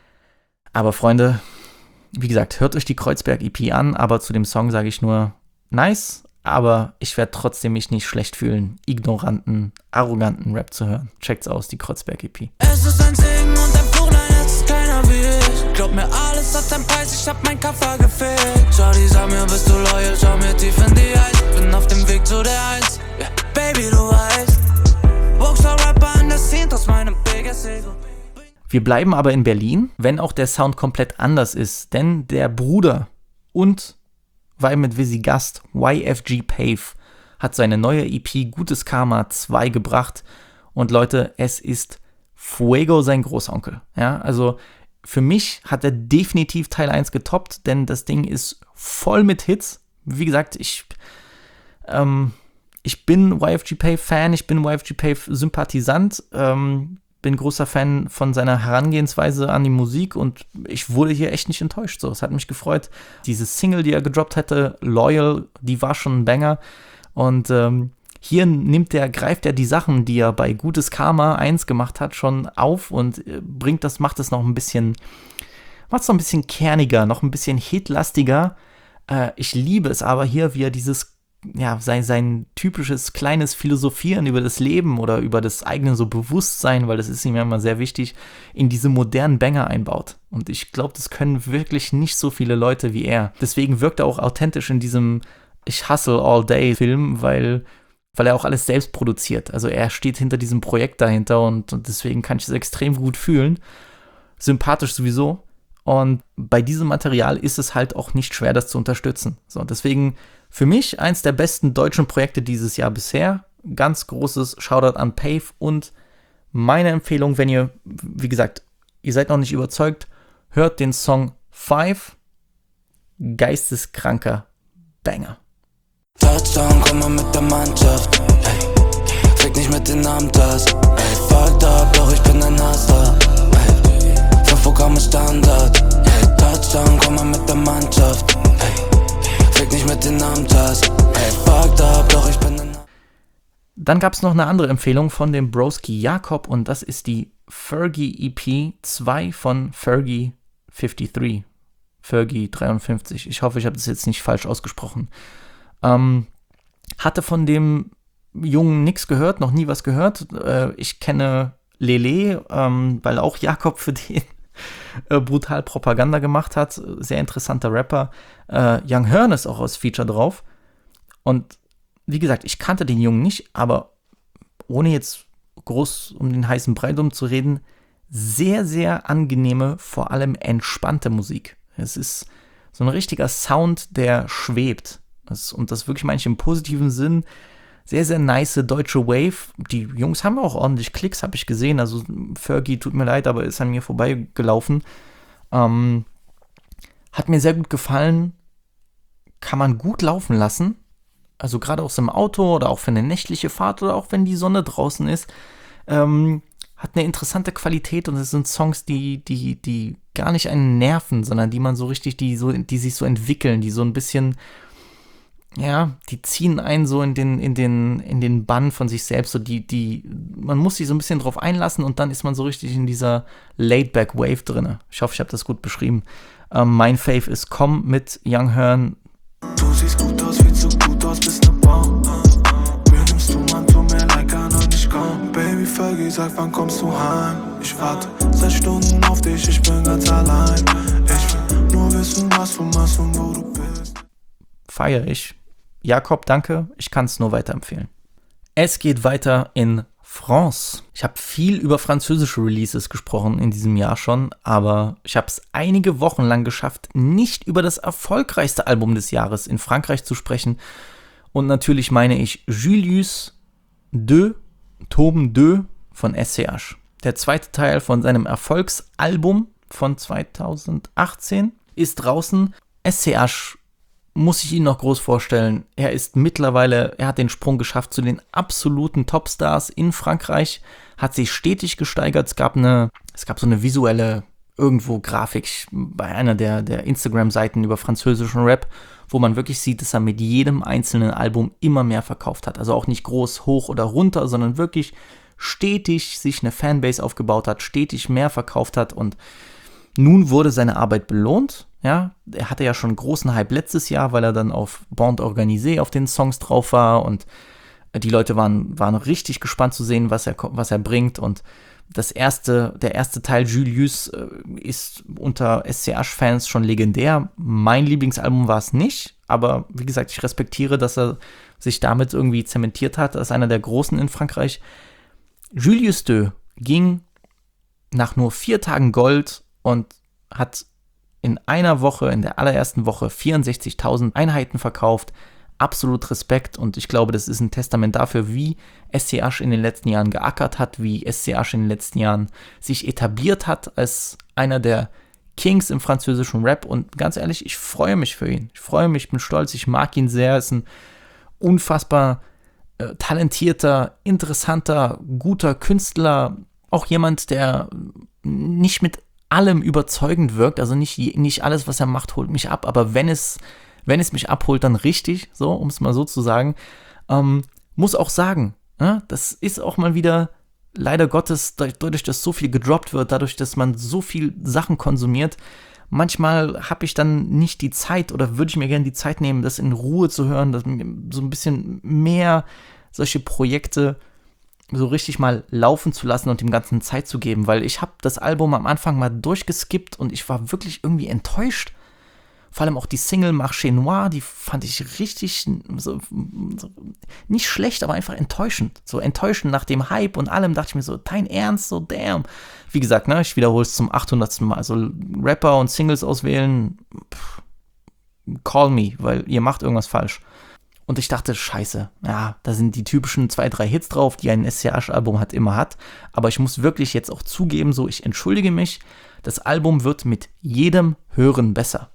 Aber Freunde, wie gesagt, hört euch die Kreuzberg-E P an, aber zu dem Song sage ich nur nice, aber ich werde trotzdem mich nicht schlecht fühlen, ignoranten, arroganten Rap zu hören. Checkt's aus, die Kreuzberg-E P. Es ist ein Segen und ein Fluch, nein, es ist keiner wie ich. Glaub mir, alles hat seinen Preis, ich hab mein Kaffer gefehlt. Shawty, sag mir, bist du loyal, schau mir tief in die Eyes. Bin auf dem Weg zu der Eins, yeah. Baby, du weißt. Rockstar-Rapper in der Scene, aus meinem biggest Ego. Wir bleiben aber in Berlin, wenn auch der Sound komplett anders ist, denn der Bruder und weil mit Vizzy Gast, Y F G Pave, hat seine neue E P Gutes Karma zwei gebracht und Leute, es ist Fuego sein Großonkel, ja, also für mich hat er definitiv Teil eins getoppt, denn das Ding ist voll mit Hits. Wie gesagt, ich, ähm, ich bin Y F G Pave Fan, ich bin Y F G Pave Sympathisant, ähm, bin großer Fan von seiner Herangehensweise an die Musik und ich wurde hier echt nicht enttäuscht. So, es hat mich gefreut. Diese Single, die er gedroppt hatte, Loyal, die war schon ein Banger. Und ähm, hier nimmt der, greift er die Sachen, die er bei Gutes Karma eins gemacht hat, schon auf und bringt das, macht es noch ein bisschen, macht es noch ein bisschen kerniger, noch ein bisschen hitlastiger. Äh, ich liebe es aber hier, wie er dieses, ja, sein, sein typisches kleines Philosophieren über das Leben oder über das eigene so Bewusstsein, weil das ist ihm ja immer sehr wichtig, in diese modernen Banger einbaut. Und ich glaube, das können wirklich nicht so viele Leute wie er. Deswegen wirkt er auch authentisch in diesem Ich hustle all day Film, weil weil er auch alles selbst produziert. Also er steht hinter diesem Projekt dahinter und, und deswegen kann ich es extrem gut fühlen. Sympathisch sowieso. Und bei diesem Material ist es halt auch nicht schwer, das zu unterstützen. So, deswegen für mich eins der besten deutschen Projekte dieses Jahr bisher. Ganz großes Shoutout an Pave und meine Empfehlung, wenn ihr, wie gesagt, ihr seid noch nicht überzeugt, hört den Song Five. Geisteskranker Banger. Touchdown, komm mal mit der Mannschaft, ey. Fick nicht mit den Amtas, ey. Fucked up, doch ich bin ein Hustler, ey. fünf Programme Standard, ey. Touchdown, komm mal mit der Mannschaft, ey. Dann gab es noch eine andere Empfehlung von dem Broski Jakob und das ist die Fergie E P zwei von Fergie dreiundfünfzig. Fergie dreiundfünfzig. Ich hoffe, ich habe das jetzt nicht falsch ausgesprochen. Ähm, hatte von dem Jungen nichts gehört, noch nie was gehört. Äh, ich kenne Lele, ähm, weil auch Jakob für den äh, brutal Propaganda gemacht hat. Sehr interessanter Rapper. Äh, Young Hearn ist auch als Feature drauf. Und wie gesagt, ich kannte den Jungen nicht, aber ohne jetzt groß um den heißen Brei drum zu reden, sehr, sehr angenehme, vor allem entspannte Musik. Es ist so ein richtiger Sound, der schwebt. Das, und das wirklich meine ich im positiven Sinn. Sehr, sehr nice deutsche Wave. Die Jungs haben auch ordentlich Klicks, habe ich gesehen. Also Fergie, tut mir leid, aber ist an mir vorbeigelaufen. Ähm, hat mir sehr gut gefallen. Kann man gut laufen lassen. Also gerade aus dem Auto oder auch für eine nächtliche Fahrt oder auch wenn die Sonne draußen ist. Ähm, hat eine interessante Qualität und es sind Songs, die, die, die gar nicht einen nerven, sondern die man so richtig, die so, die sich so entwickeln, die so ein bisschen, ja, die ziehen einen so in den, in den, in den Bann von sich selbst, so die, die, man muss sich so ein bisschen drauf einlassen und dann ist man so richtig in dieser Laid-Back-Wave drin. Ich hoffe, ich habe das gut beschrieben. Ähm, mein Fave ist Komm mit Young Hearn. Du siehst gut aus, viel zu gut aus, bist ne Baum. Mir nimmst du, man, tu mir leid, kann und ich komm. Baby, Fergie, sag, wann kommst du heim? Ich warte seit Stunden auf dich, ich bin ganz allein. Ich will nur wissen, was du machst und wo du bist. Feier ich. Jakob, danke, ich kann es nur weiterempfehlen. Es geht weiter in France. Ich habe viel über französische Releases gesprochen in diesem Jahr schon, aber ich habe es einige Wochen lang geschafft, nicht über das erfolgreichste Album des Jahres in Frankreich zu sprechen. Und natürlich meine ich Julius deux, Tome deux von S C H. Der zweite Teil von seinem Erfolgsalbum von zweitausendachtzehn ist draußen. S C H muss ich Ihnen noch groß vorstellen. Er ist mittlerweile, er hat den Sprung geschafft zu den absoluten Topstars in Frankreich, hat sich stetig gesteigert. Es gab eine, es gab so eine visuelle irgendwo Grafik bei einer der, der Instagram-Seiten über französischen Rap, wo man wirklich sieht, dass er mit jedem einzelnen Album immer mehr verkauft hat. Also auch nicht groß hoch oder runter, sondern wirklich stetig sich eine Fanbase aufgebaut hat, stetig mehr verkauft hat und nun wurde seine Arbeit belohnt. Ja, er hatte ja schon einen großen Hype letztes Jahr, weil er dann auf Bande Organisée auf den Songs drauf war und die Leute waren, waren richtig gespannt zu sehen, was er, was er bringt und das erste, der erste Teil Julius ist unter S C H-Fans schon legendär. Mein Lieblingsalbum war es nicht, aber wie gesagt, ich respektiere, dass er sich damit irgendwie zementiert hat als einer der Großen in Frankreich. Julius deux ging nach nur vier Tagen Gold und hat in einer Woche, in der allerersten Woche, vierundsechzigtausend Einheiten verkauft. Absolut Respekt und ich glaube, das ist ein Testament dafür, wie S C H in den letzten Jahren geackert hat, wie S C H in den letzten Jahren sich etabliert hat als einer der Kings im französischen Rap und ganz ehrlich, ich freue mich für ihn. Ich freue mich, bin stolz, ich mag ihn sehr, er ist ein unfassbar äh, talentierter, interessanter, guter Künstler, auch jemand, der nicht mit allem überzeugend wirkt, also nicht, nicht alles, was er macht, holt mich ab, aber wenn es, wenn es mich abholt, dann richtig, so, um es mal so zu sagen, ähm, muss auch sagen, ja, das ist auch mal wieder, leider Gottes, dadurch, dass so viel gedroppt wird, dadurch, dass man so viel Sachen konsumiert, manchmal habe ich dann nicht die Zeit oder würde ich mir gerne die Zeit nehmen, das in Ruhe zu hören, dass so ein bisschen mehr solche Projekte so richtig mal laufen zu lassen und dem Ganzen Zeit zu geben, weil ich habe das Album am Anfang mal durchgeskippt und ich war wirklich irgendwie enttäuscht. Vor allem auch die Single Marché Noir, die fand ich richtig so, so, nicht schlecht, aber einfach enttäuschend. So enttäuschend nach dem Hype und allem dachte ich mir so, dein Ernst, so damn. Wie gesagt, ne, ich wiederhole es zum achthundertsten Mal. Also Rapper und Singles auswählen, pff, call me, weil ihr macht irgendwas falsch. Und ich dachte, scheiße, ja, da sind die typischen zwei, drei Hits drauf, die ein S C H-Album hat, immer hat. Aber ich muss wirklich jetzt auch zugeben, so, ich entschuldige mich, das Album wird mit jedem Hören besser.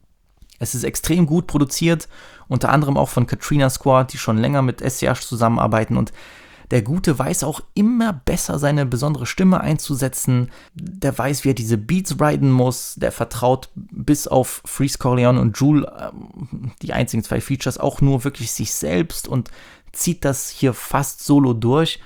Es ist extrem gut produziert, unter anderem auch von Katrina Squad, die schon länger mit S C H zusammenarbeiten und der Gute weiß auch immer besser seine besondere Stimme einzusetzen, der weiß, wie er diese Beats riden muss, der vertraut bis auf Freeze Corleone und Jul, die einzigen zwei Features, auch nur wirklich sich selbst und zieht das hier fast solo durch.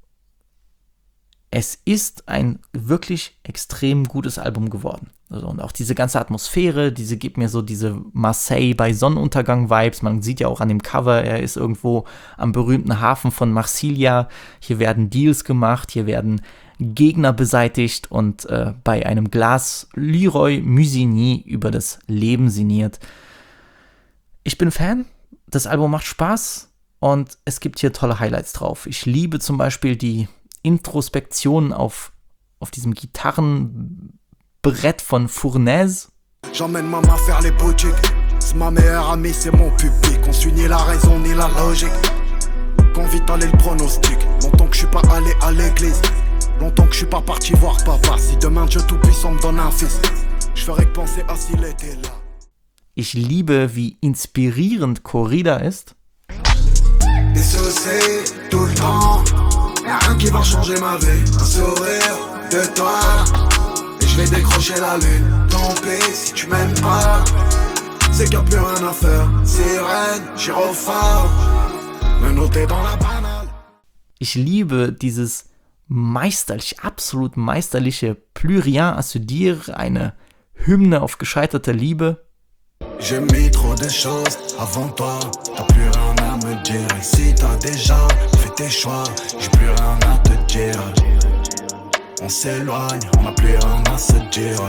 Es ist ein wirklich extrem gutes Album geworden. Also, und auch diese ganze Atmosphäre, diese gibt mir so diese Marseille bei Sonnenuntergang-Vibes. Man sieht ja auch an dem Cover, er ist irgendwo am berühmten Hafen von Marsilia. Hier werden Deals gemacht, hier werden Gegner beseitigt und äh, bei einem Glas Leroy Musigny über das Leben sinniert. Ich bin Fan, das Album macht Spaß und es gibt hier tolle Highlights drauf. Ich liebe zum Beispiel die Introspektion auf, auf diesem Gitarrenbrett von Fournaise. J'emmène maman faire les boutiques. C'est ma meilleure amie, c'est mon public. On suit ni la raison ni la logique. Qu'on vite aller le pronostic. Longtemps que je suis pas allé à l'église. Longtemps que je suis pas parti voir papa. Si demain Dieu tout-puissant me donne un fils, je ferais que penser à s'il était là. Ich liebe, wie inspirierend Corrida ist. Des soucis tout le temps. Y'a rien qui va changer ma vie. Un sourire de toi et je vais décrocher la lune. Tant pis si tu m'aimes pas. C'est qu'il y a plus rien à faire. Sirène, Gyrophare, me noter dans la banale. Ich liebe dieses meisterlich, absolut meisterliche Plus rien à se dire, eine Hymne auf gescheiterte Liebe. J'ai mis trop de choses avant toi, t'as plus rien à me dire. Et si t'as déjà fait tes choix, j'ai plus rien à te dire. On s'éloigne, on n'a plus rien à se dire.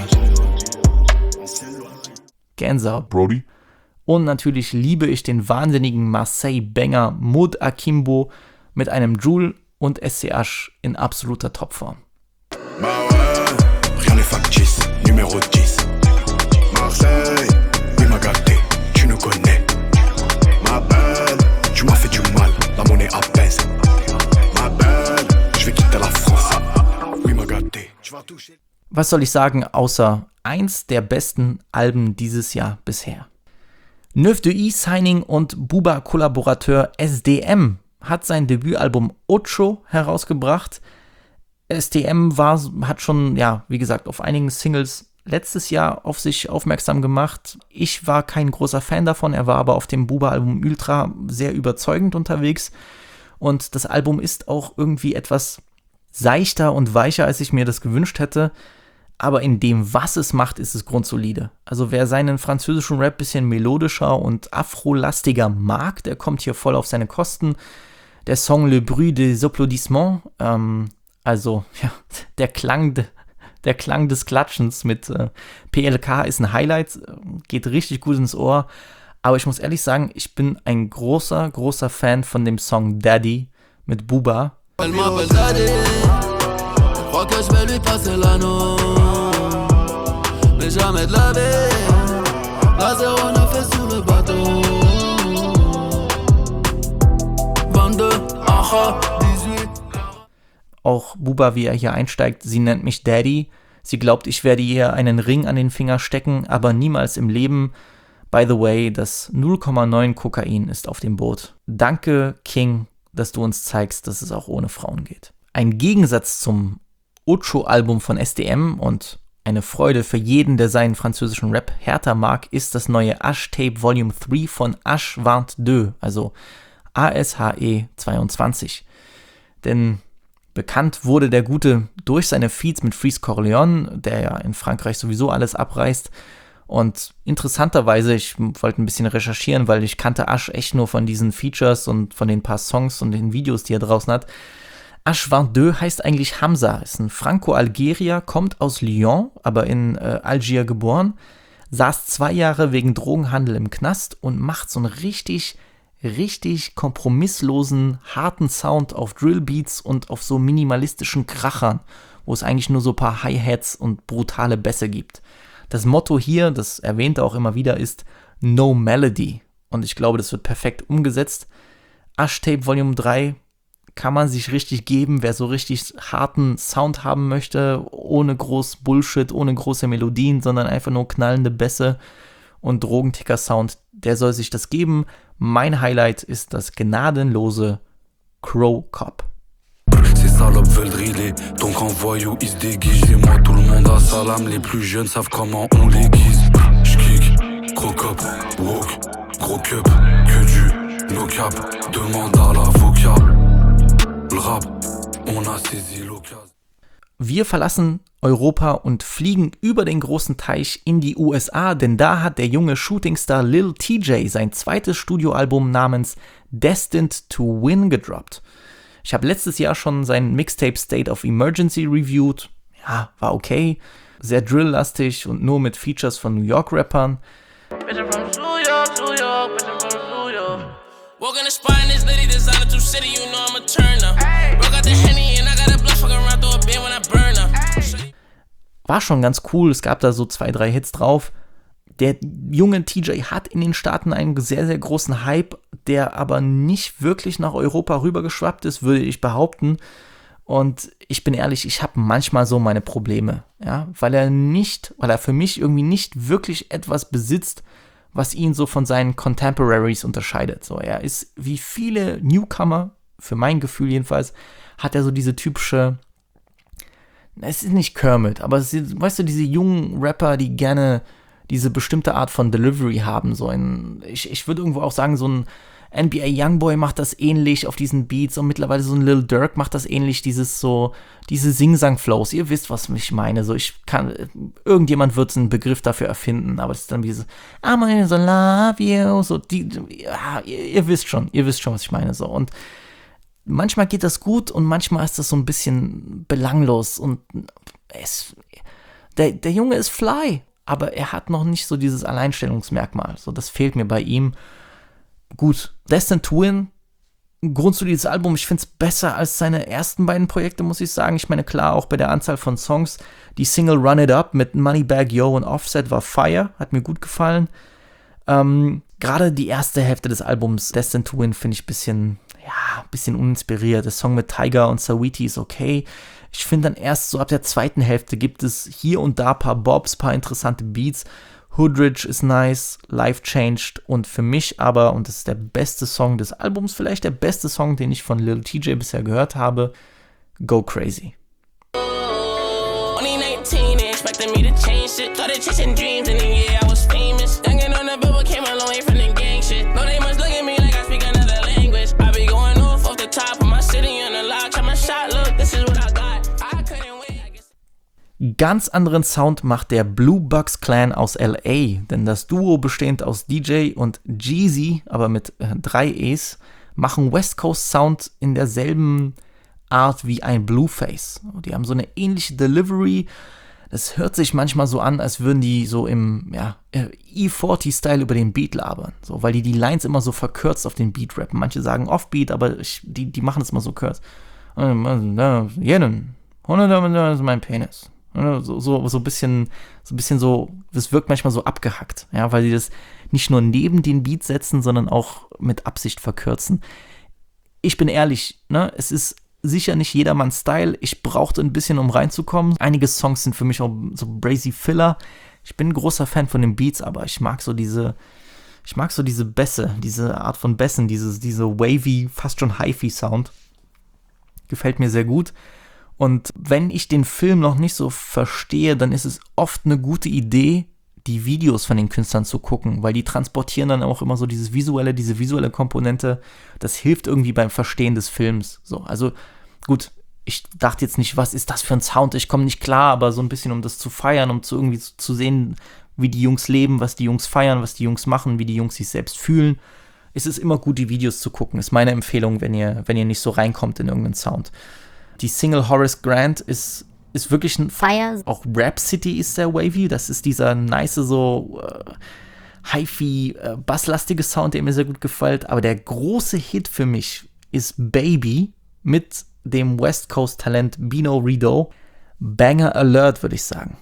Gänsehaut. Brody. Und natürlich liebe ich den wahnsinnigen Marseille-Banger Maud Akimbo mit einem Joule und S C H in absoluter Topform. Bah ouais, rien n'est factice, numéro dix. Marseille. Tu nous connais, ma belle, tu m'as fait du mal, la monnaie apaise. Ma belle, je vais quitter la France, oui m'a gâté. Was soll ich sagen, außer eins der besten Alben dieses Jahr bisher. neuf de i Signing und Booba-Kollaborateur S D M hat sein Debütalbum Ocho herausgebracht. S D M war, hat schon, ja, wie gesagt, auf einigen Singles letztes Jahr auf sich aufmerksam gemacht. Ich war kein großer Fan davon, er war aber auf dem Booba-Album Ultra sehr überzeugend unterwegs und das Album ist auch irgendwie etwas seichter und weicher, als ich mir das gewünscht hätte, aber in dem, was es macht, ist es grundsolide. Also wer seinen französischen Rap bisschen melodischer und afrolastiger mag, der kommt hier voll auf seine Kosten. Der Song Le Bruit des Applaudissements, ähm, also ja, der Klang de Der Klang des Klatschens mit äh, P L K ist ein Highlight, geht richtig gut ins Ohr. Aber ich muss ehrlich sagen, ich bin ein großer, großer Fan von dem Song Daddy mit Booba. Elle m'appelle Daddy, elle croit que je vais lui passer l'anneau. Mais jamais de la vie, la zéro neuf est sur le bateau. vingt-deux, aha, dix-huit. Auch Booba, wie er hier einsteigt, sie nennt mich Daddy. Sie glaubt, ich werde ihr einen Ring an den Finger stecken, aber niemals im Leben. By the way, das null Komma neun Kokain ist auf dem Boot. Danke, King, dass du uns zeigst, dass es auch ohne Frauen geht. Ein Gegensatz zum Ocho-Album von S D M und eine Freude für jeden, der seinen französischen Rap härter mag, ist das neue Ashe-Tape Volume drei von Ashe vingt-deux, also A S H E zweiundzwanzig. Denn bekannt wurde der Gute durch seine Feats mit Freeze Corleone, der ja in Frankreich sowieso alles abreißt. Und interessanterweise, ich wollte ein bisschen recherchieren, weil ich kannte Ashe echt nur von diesen Features und von den paar Songs und den Videos, die er draußen hat. Ashe vingt-deux heißt eigentlich Hamza, ist ein Franco-Algerier, kommt aus Lyon, aber in äh, Algier geboren, saß zwei Jahre wegen Drogenhandel im Knast und macht so einen richtig richtig kompromisslosen, harten Sound auf Drillbeats und auf so minimalistischen Krachern, wo es eigentlich nur so ein paar Hi-Hats und brutale Bässe gibt. Das Motto hier, das erwähnt er auch immer wieder, ist No Melody. Und ich glaube, das wird perfekt umgesetzt. Ashe-Tape Volume drei kann man sich richtig geben, wer so richtig harten Sound haben möchte, ohne groß Bullshit, ohne große Melodien, sondern einfach nur knallende Bässe und Drogenticker-Sound, der soll sich das geben. Mein Highlight ist das gnadenlose Crow Cop. Ces salopes veulent driller, donc en voyou ils se déguisent. Et moi tout le monde a salam, les plus jeunes savent comment on les guise. J'kick, gros cop, woke, gros cup, que du No cap, demande à l'avocat. Le rap, on a saisi l'occasion. Wir verlassen Europa und fliegen über den großen Teich in die U S A, denn da hat der junge Shootingstar Lil T J sein zweites Studioalbum namens Destined to Win gedroppt. Ich habe letztes Jahr schon sein Mixtape State of Emergency reviewed. Ja, war okay. Sehr drill-lastig und nur mit Features von New York-Rappern. War schon ganz cool, es gab da so zwei, drei Hits drauf. Der junge T J hat in den Staaten einen sehr, sehr großen Hype, der aber nicht wirklich nach Europa rübergeschwappt ist, würde ich behaupten. Und ich bin ehrlich, ich habe manchmal so meine Probleme, ja, weil er nicht, weil er für mich irgendwie nicht wirklich etwas besitzt, was ihn so von seinen Contemporaries unterscheidet. So, er ist wie viele Newcomer, für mein Gefühl jedenfalls, hat er so diese typische, es ist nicht Kermit, aber es ist, weißt du, diese jungen Rapper, die gerne diese bestimmte Art von Delivery haben, so ein, ich, ich würde irgendwo auch sagen, so ein N B A Youngboy macht das ähnlich auf diesen Beats und mittlerweile so ein Lil Durk macht das ähnlich, dieses so, diese Sing-Sang-Flows. Ihr wisst, was ich meine. So, ich kann, irgendjemand wird einen Begriff dafür erfinden, aber es ist dann wie so, I'm gonna so love you, so, die, ja, ihr, ihr wisst schon, ihr wisst schon, was ich meine, so. Und manchmal geht das gut und manchmal ist das so ein bisschen belanglos und es, der, der Junge ist fly, aber er hat noch nicht so dieses Alleinstellungsmerkmal. So, das fehlt mir bei ihm. Gut, Destined to Win, grundsolides Album, ich finde es besser als seine ersten beiden Projekte, muss ich sagen. Ich meine, klar, auch bei der Anzahl von Songs, die Single Run It Up mit Moneybagg Yo und Offset war Fire, hat mir gut gefallen. Ähm, gerade die erste Hälfte des Albums Destined to Win finde ich ein bisschen, ja, bisschen uninspiriert. Der Song mit Tyga und Saweetie ist okay. Ich finde dann erst so ab der zweiten Hälfte gibt es hier und da ein paar Bobs, ein paar interessante Beats. Hoodridge ist nice, Life Changed und für mich aber, und das ist der beste Song des Albums, vielleicht der beste Song, den ich von Lil T J bisher gehört habe, Go Crazy. Ganz anderen Sound macht der Blue Bucks Clan aus L A, denn das Duo bestehend aus D J und Jeezy, aber mit äh, drei E's, machen West Coast Sound in derselben Art wie ein Blueface. Die haben so eine ähnliche Delivery. Das hört sich manchmal so an, als würden die so im ja, E vierzig-Style über den Beat labern, so, weil die die Lines immer so verkürzt auf den Beat rappen. Manche sagen Offbeat, aber ich, die, die machen es immer so kurz. Jeden, hundert ist mein Penis. So, so, so ein bisschen, so ein bisschen so, das wirkt manchmal so abgehackt, ja, weil sie das nicht nur neben den Beat setzen, sondern auch mit Absicht verkürzen. Ich bin ehrlich, ne, es ist sicher nicht jedermanns Style. Ich brauchte ein bisschen, um reinzukommen. Einige Songs sind für mich auch so brazy Filler. Ich bin ein großer Fan von den Beats, aber ich mag so diese, ich mag so diese Bässe, diese Art von Bässen, dieses, diese wavy, fast schon Hi-Fi-Sound. Gefällt mir sehr gut. Und wenn ich den Film noch nicht so verstehe, dann ist es oft eine gute Idee, die Videos von den Künstlern zu gucken, weil die transportieren dann auch immer so dieses visuelle, diese visuelle Komponente. Das hilft irgendwie beim Verstehen des Films. So, also gut, ich dachte jetzt nicht, was ist das für ein Sound? Ich komme nicht klar, aber so ein bisschen, um das zu feiern, um zu irgendwie zu, zu sehen, wie die Jungs leben, was die Jungs feiern, was die Jungs machen, wie die Jungs sich selbst fühlen. Es ist immer gut, die Videos zu gucken. Ist meine Empfehlung, wenn ihr, wenn ihr nicht so reinkommt in irgendeinen Sound. Die Single Horace Grant ist, ist wirklich ein Fire. Auch Rap City ist sehr wavy. Das ist dieser nice, so uh, Hi-Fi, uh, basslastige Sound, der mir sehr gut gefällt. Aber der große Hit für mich ist Baby mit dem West Coast Talent Bino Rideau. Banger Alert, würde ich sagen.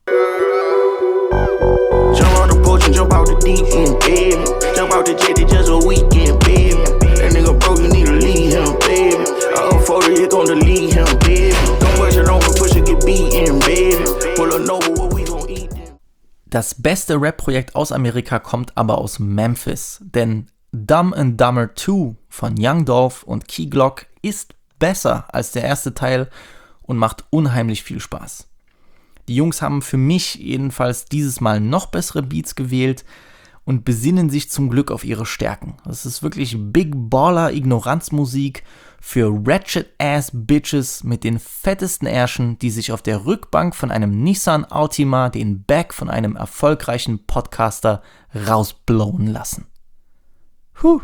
Jump out the porch and jump out the deep end, baby. Jump out the jet, it's just a weekend, baby. That nigga broke, you need to leave him, baby. I owe forty, you gonna leave him, baby. Don't push it on, push it, get beaten, baby. Pull a Nova, what we gon' eat them. Das beste Rap-Projekt aus Amerika kommt aber aus Memphis, denn Dumb and Dumber zwei von Young Dolph und Key Glock ist besser als der erste Teil und macht unheimlich viel Spaß. Die Jungs haben für mich jedenfalls dieses Mal noch bessere Beats gewählt und besinnen sich zum Glück auf ihre Stärken. Das ist wirklich Big Baller Ignoranzmusik für Ratchet-Ass-Bitches mit den fettesten Ärschen, die sich auf der Rückbank von einem Nissan Altima den Back von einem erfolgreichen Podcaster rausblowen lassen. Huh.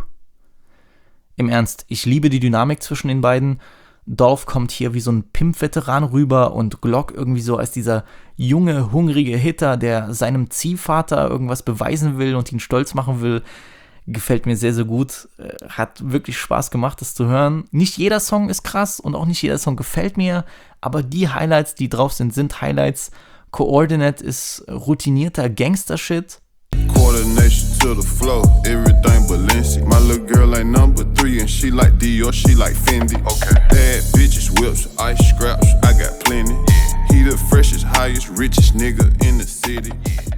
Im Ernst, ich liebe die Dynamik zwischen den beiden. Dolph kommt hier wie so ein Pimp-Veteran rüber und Glock irgendwie so als dieser junge, hungrige Hitter, der seinem Ziehvater irgendwas beweisen will und ihn stolz machen will. Gefällt mir sehr, sehr gut. Hat wirklich Spaß gemacht, das zu hören. Nicht jeder Song ist krass und auch nicht jeder Song gefällt mir, aber die Highlights, die drauf sind, sind Highlights. Coordinate ist routinierter Gangster-Shit. Coordination to the flow, everything Balenci. My little girl ain't number three and she like Dior, she like Fendi. Okay. Bad bitches, whips, ice scraps, I got plenty. He the freshest, highest, richest nigga in the city.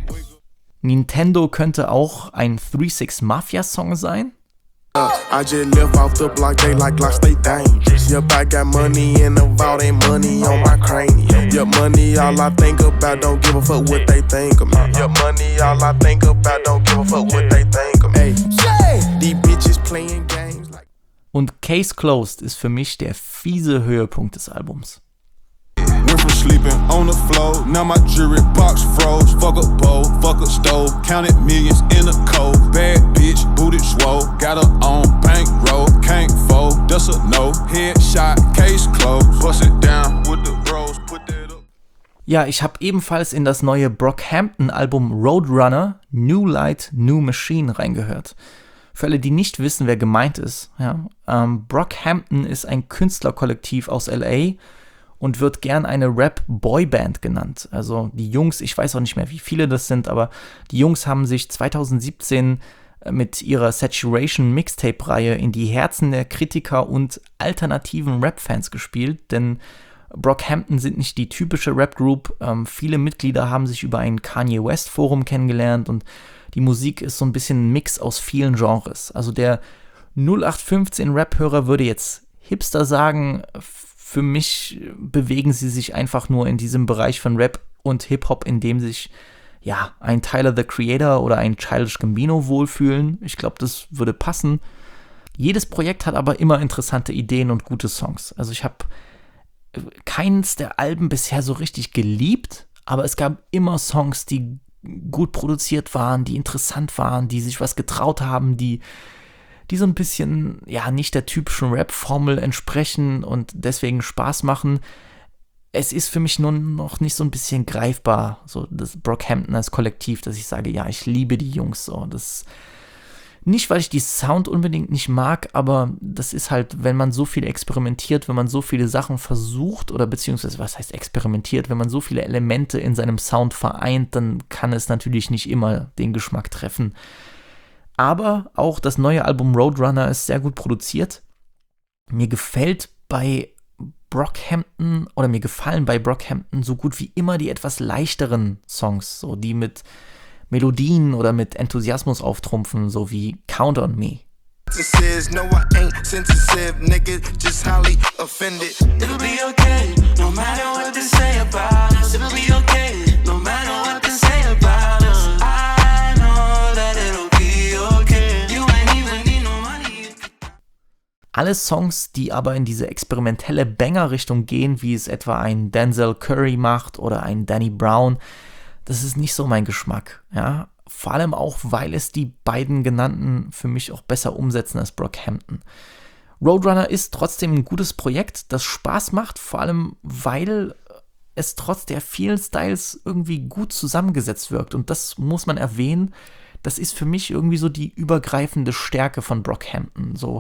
Nintendo könnte auch ein three six Mafia Song sein. I just left off the block, they like Glock, stay dangerous. Yep, I got money in the vault, ain't money on my cranium. Yep, money all I think about, don't give a fuck what they think of me. Yep, money all I think about, don't give a fuck what they think of me. Hey, these bitches playing games like. Und Case Closed ist für mich der fiese Höhepunkt des Albums. Went from sleeping on the floor, now my jewelry box froze. Fuck a bowl, fuck a stove, counted millions in a cold. Bad bitch, booted swole, got her on bankroll. Can't fold, that's a no. Headshot, case closed, bust it down with the bros, put that up. Ja, ich habe ebenfalls in das neue Brockhampton-Album Roadrunner New Light, New Machine reingehört. Für alle, die nicht wissen, wer gemeint ist, ja, ähm, Brockhampton ist ein Künstlerkollektiv aus L A und wird gern eine Rap-Boyband genannt. Also die Jungs, ich weiß auch nicht mehr, wie viele das sind, aber die Jungs haben sich zwanzig siebzehn mit ihrer Saturation-Mixtape-Reihe in die Herzen der Kritiker und alternativen Rap-Fans gespielt, denn Brockhampton sind nicht die typische Rap-Group. Ähm, viele Mitglieder haben sich über ein Kanye West-Forum kennengelernt und die Musik ist so ein bisschen ein Mix aus vielen Genres. Also der null acht fünfzehn Rap-Hörer würde jetzt Hipster sagen. Für mich bewegen sie sich einfach nur in diesem Bereich von Rap und Hip-Hop, in dem sich ja ein Tyler, the Creator oder ein Childish Gambino wohlfühlen. Ich glaube, das würde passen. Jedes Projekt hat aber immer interessante Ideen und gute Songs. Also ich habe keins der Alben bisher so richtig geliebt, aber es gab immer Songs, die gut produziert waren, die interessant waren, die sich was getraut haben, die die so ein bisschen, ja, nicht der typischen Rap-Formel entsprechen und deswegen Spaß machen. Es ist für mich nur noch nicht so ein bisschen greifbar, so das Brockhampton als Kollektiv, dass ich sage, ja, ich liebe die Jungs so. Das nicht, weil ich die Sound unbedingt nicht mag, aber das ist halt, wenn man so viel experimentiert, wenn man so viele Sachen versucht oder beziehungsweise, was heißt experimentiert, wenn man so viele Elemente in seinem Sound vereint, dann kann es natürlich nicht immer den Geschmack treffen. Aber auch das neue Album Roadrunner ist sehr gut produziert. Mir gefällt bei Brockhampton oder mir gefallen bei Brockhampton so gut wie immer die etwas leichteren Songs, so die mit Melodien oder mit Enthusiasmus auftrumpfen, so wie Count on Me. Says no, I ain't sensitive, nigga, just highly offended. It'll be okay, no matter what they say about us. It'll be okay, no matter what they say about us. I know that it'll be okay. You ain't even need no money. Alle Songs, die aber in diese experimentelle Banger-Richtung gehen, wie es etwa ein Denzel Curry macht oder ein Danny Brown, das ist nicht so mein Geschmack, ja. Vor allem auch, weil es die beiden genannten für mich auch besser umsetzen als Brockhampton. Roadrunner ist trotzdem ein gutes Projekt, das Spaß macht, vor allem weil es trotz der vielen Styles irgendwie gut zusammengesetzt wirkt. Und das muss man erwähnen, das ist für mich irgendwie so die übergreifende Stärke von Brockhampton. So,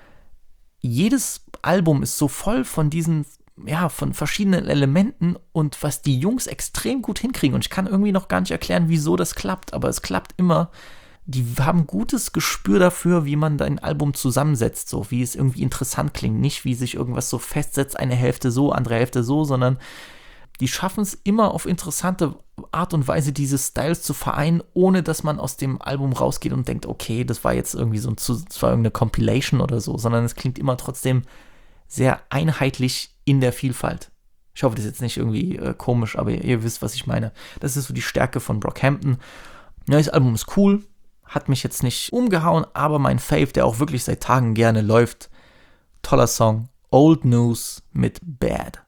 jedes Album ist so voll von diesen ja, von verschiedenen Elementen und was die Jungs extrem gut hinkriegen. Und ich kann irgendwie noch gar nicht erklären, wieso das klappt, aber es klappt immer. Die haben gutes Gespür dafür, wie man ein Album zusammensetzt, so wie es irgendwie interessant klingt. Nicht, wie sich irgendwas so festsetzt, eine Hälfte so, andere Hälfte so, sondern die schaffen es immer auf interessante Art und Weise, diese Styles zu vereinen, ohne dass man aus dem Album rausgeht und denkt, okay, das war jetzt irgendwie so ein, das war irgendeine Compilation oder so, sondern es klingt immer trotzdem sehr einheitlich in der Vielfalt. Ich hoffe, das ist jetzt nicht irgendwie äh, komisch, aber ihr, ihr wisst, was ich meine. Das ist so die Stärke von Brockhampton. Neues Album ist cool, hat mich jetzt nicht umgehauen, aber mein Fave, der auch wirklich seit Tagen gerne läuft, toller Song, Old News mit Bad.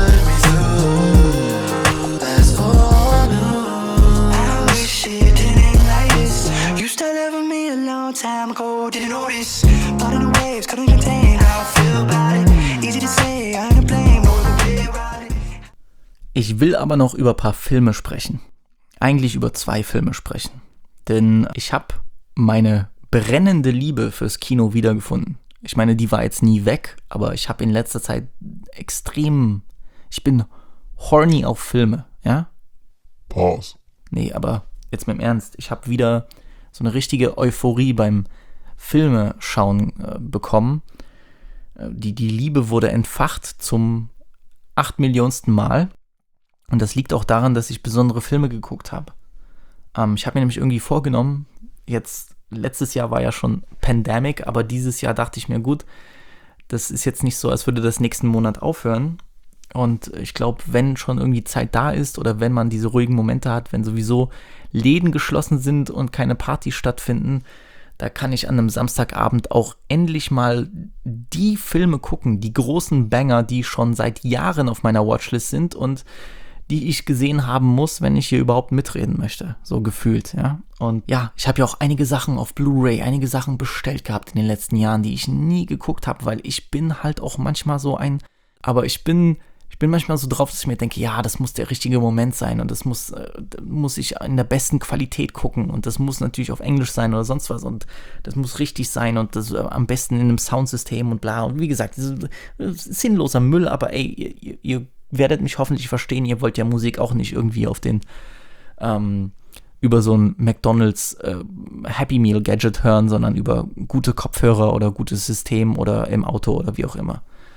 Ich will aber noch über ein paar Filme sprechen. Eigentlich über zwei Filme sprechen. Denn ich habe meine brennende Liebe fürs Kino wiedergefunden. Ich meine, die war jetzt nie weg, aber ich habe in letzter Zeit extrem... Ich bin horny auf Filme, ja? Pause. Nee, aber jetzt mit dem Ernst. Ich habe wieder so eine richtige Euphorie beim Filme schauen äh, bekommen. Äh, die, die Liebe wurde entfacht zum acht Millionsten Mal. Und das liegt auch daran, dass ich besondere Filme geguckt habe. Ähm, ich habe mir nämlich irgendwie vorgenommen, jetzt, letztes Jahr war ja schon Pandemic, aber dieses Jahr dachte ich mir, gut, das ist jetzt nicht so, als würde das nächsten Monat aufhören. Und ich glaube, wenn schon irgendwie Zeit da ist oder wenn man diese ruhigen Momente hat, wenn sowieso Läden geschlossen sind und keine Partys stattfinden, da kann ich an einem Samstagabend auch endlich mal die Filme gucken, die großen Banger, die schon seit Jahren auf meiner Watchlist sind und die ich gesehen haben muss, wenn ich hier überhaupt mitreden möchte, so gefühlt, ja. Und ja, ich habe ja auch einige Sachen auf Blu-ray, einige Sachen bestellt gehabt in den letzten Jahren, die ich nie geguckt habe, weil ich bin halt auch manchmal so ein, aber ich bin, ich bin manchmal so drauf, dass ich mir denke, ja, das muss der richtige Moment sein und das muss, äh, muss ich in der besten Qualität gucken und das muss natürlich auf Englisch sein oder sonst was und das muss richtig sein und das äh, am besten in einem Soundsystem und bla. Und wie gesagt, das ist, das ist sinnloser Müll, aber ey, ihr, ihr werdet mich hoffentlich verstehen, ihr wollt ja Musik auch nicht irgendwie auf den ähm, über so ein McDonald's äh, Happy Meal Gadget hören, sondern über gute Kopfhörer oder gutes System oder im Auto oder wie auch immer.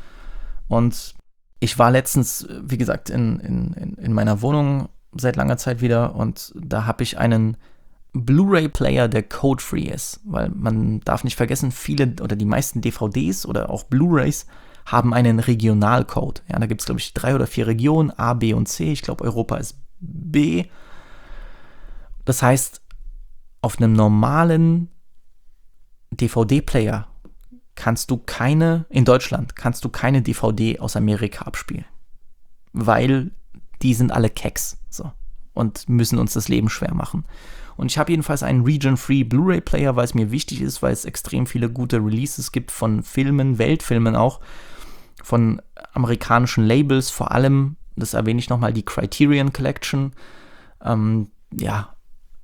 Und ich war letztens, wie gesagt, in, in, in meiner Wohnung seit langer Zeit wieder und da habe ich einen Blu-ray-Player, der code-free ist, weil man darf nicht vergessen, viele oder die meisten D V Ds oder auch Blu-rays haben einen Regionalcode. Ja, da gibt es, glaube ich, drei oder vier Regionen, A, B und C. Ich glaube, Europa ist B. Das heißt, auf einem normalen D V D-Player kannst du keine, in Deutschland kannst du keine D V D aus Amerika abspielen. Weil die sind alle Keks, so, und müssen uns das Leben schwer machen. Und ich habe jedenfalls einen Region-Free Blu-ray-Player, weil es mir wichtig ist, weil es extrem viele gute Releases gibt von Filmen, Weltfilmen auch, von amerikanischen Labels, vor allem, das erwähne ich nochmal, die Criterion Collection, ähm, ja,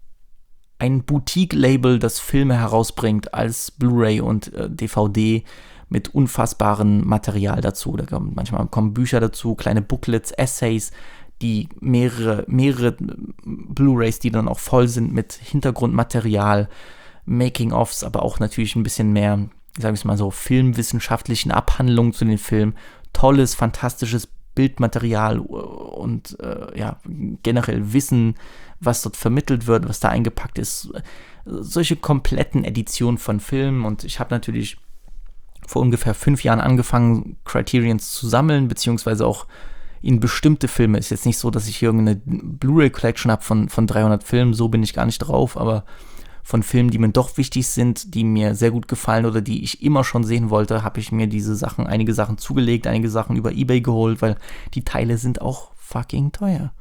ein Boutique-Label, das Filme herausbringt als Blu-ray und äh, D V D mit unfassbarem Material dazu. Da kommen, manchmal kommen Bücher dazu, kleine Booklets, Essays, die mehrere, mehrere Blu-rays, die dann auch voll sind mit Hintergrundmaterial, Making-ofs, aber auch natürlich ein bisschen mehr, sagen wir es mal so, filmwissenschaftlichen Abhandlungen zu den Filmen, tolles, fantastisches Bildmaterial und äh, ja, generell Wissen, was dort vermittelt wird, was da eingepackt ist. Solche kompletten Editionen von Filmen und ich habe natürlich vor ungefähr fünf Jahren angefangen, Criterions zu sammeln, beziehungsweise auch in bestimmte Filme. Ist jetzt nicht so, dass ich hier irgendeine Blu-ray-Collection habe von, von dreihundert Filmen, so bin ich gar nicht drauf, aber von Filmen, die mir doch wichtig sind, die mir sehr gut gefallen oder die ich immer schon sehen wollte, habe ich mir diese Sachen, einige Sachen zugelegt, einige Sachen über eBay geholt, weil die Teile sind auch fucking teuer.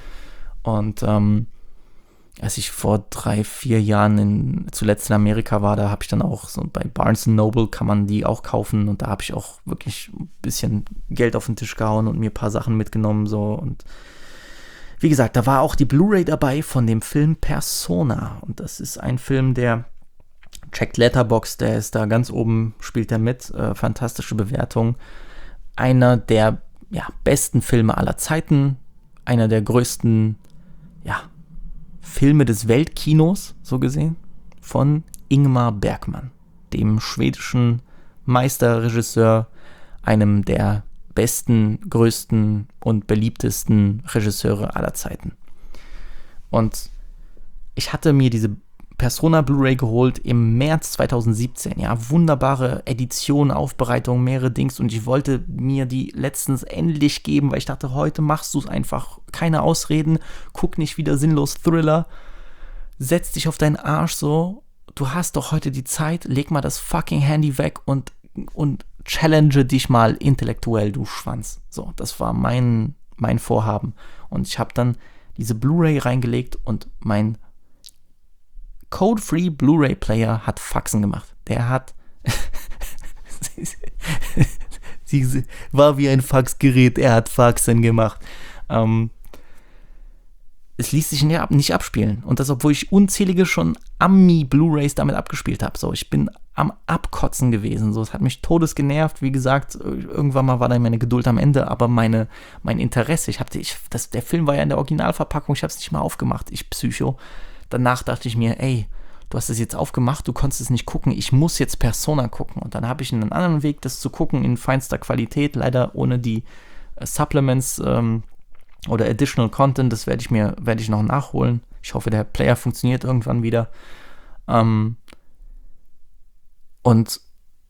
Und ähm, als ich vor drei, vier Jahren in, zuletzt in Amerika war, da habe ich dann auch so bei Barnes and Noble kann man die auch kaufen und da habe ich auch wirklich ein bisschen Geld auf den Tisch gehauen und mir ein paar Sachen mitgenommen so und wie gesagt, da war auch die Blu-ray dabei von dem Film Persona und das ist ein Film, der checkt Letterboxd, der ist da ganz oben, spielt er mit, äh, fantastische Bewertung, einer der ja, besten Filme aller Zeiten, einer der größten ja, Filme des Weltkinos, so gesehen, von Ingmar Bergman, dem schwedischen Meisterregisseur, einem der besten, größten und beliebtesten Regisseure aller Zeiten. Und ich hatte mir diese Persona Blu-ray geholt im März zweitausendsiebzehn, ja, wunderbare Edition, Aufbereitung, mehrere Dings und ich wollte mir die letztens endlich geben, weil ich dachte, heute machst du es einfach, keine Ausreden, guck nicht wieder sinnlos Thriller, setz dich auf deinen Arsch so du hast doch heute die Zeit, leg mal das fucking Handy weg und, und challenge dich mal intellektuell, du Schwanz. So, das war mein, mein Vorhaben. Und ich habe dann diese Blu-ray reingelegt und mein Code-Free Blu-ray-Player hat Faxen gemacht. Der hat sie war wie ein Faxgerät, er hat Faxen gemacht. Ähm, es ließ sich nicht abspielen. Und das, obwohl ich unzählige schon Ami-Blu-rays damit abgespielt habe. So, ich bin am Abkotzen gewesen. So, es hat mich todes genervt. Wie gesagt, irgendwann mal war dann meine Geduld am Ende, aber meine, mein Interesse, ich habe, ich, das, der Film war ja in der Originalverpackung, ich habe es nicht mal aufgemacht, ich Psycho. Danach dachte ich mir, ey, du hast es jetzt aufgemacht, du konntest es nicht gucken, ich muss jetzt Persona gucken. Und dann habe ich einen anderen Weg, das zu gucken, in feinster Qualität, leider ohne die äh, Supplements ähm, oder Additional Content, das werde ich mir, werde ich noch nachholen. Ich hoffe, der Player funktioniert irgendwann wieder. Ähm, und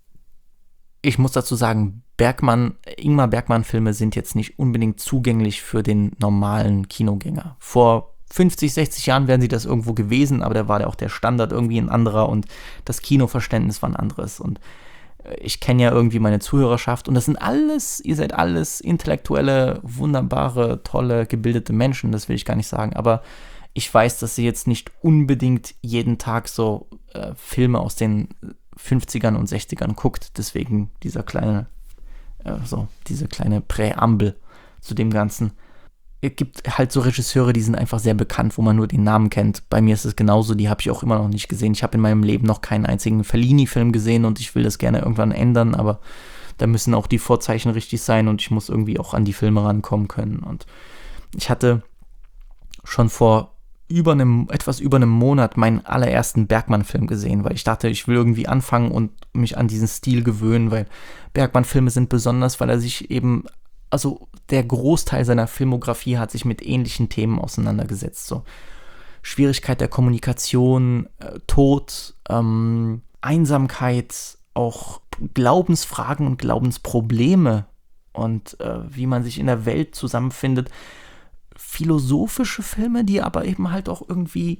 ich muss dazu sagen, Bergman, Ingmar Bergman-Filme sind jetzt nicht unbedingt zugänglich für den normalen Kinogänger. Vor fünfzig, sechzig Jahren wären sie das irgendwo gewesen, aber da war ja auch der Standard irgendwie ein anderer und das Kinoverständnis war ein anderes. Und ich kenne ja irgendwie meine Zuhörerschaft und das sind alles, ihr seid alles intellektuelle, wunderbare, tolle, gebildete Menschen, das will ich gar nicht sagen, aber ich weiß, dass ihr jetzt nicht unbedingt jeden Tag so äh, Filme aus den fünfzigern und sechzigern guckt, deswegen dieser kleine, äh, so, diese kleine Präambel zu dem Ganzen. Es gibt halt so Regisseure, die sind einfach sehr bekannt, wo man nur den Namen kennt. Bei mir ist es genauso, die habe ich auch immer noch nicht gesehen. Ich habe in meinem Leben noch keinen einzigen Fellini-Film gesehen und ich will das gerne irgendwann ändern, aber da müssen auch die Vorzeichen richtig sein und ich muss irgendwie auch an die Filme rankommen können. Und ich hatte schon vor über einem, etwas über einem Monat meinen allerersten Bergman-Film gesehen, weil ich dachte, ich will irgendwie anfangen und mich an diesen Stil gewöhnen, weil Bergman-Filme sind besonders, weil er sich eben also der Großteil seiner Filmografie hat sich mit ähnlichen Themen auseinandergesetzt. So Schwierigkeit der Kommunikation, äh, Tod, ähm, Einsamkeit, auch Glaubensfragen und Glaubensprobleme und äh, wie man sich in der Welt zusammenfindet. Philosophische Filme, die aber eben halt auch irgendwie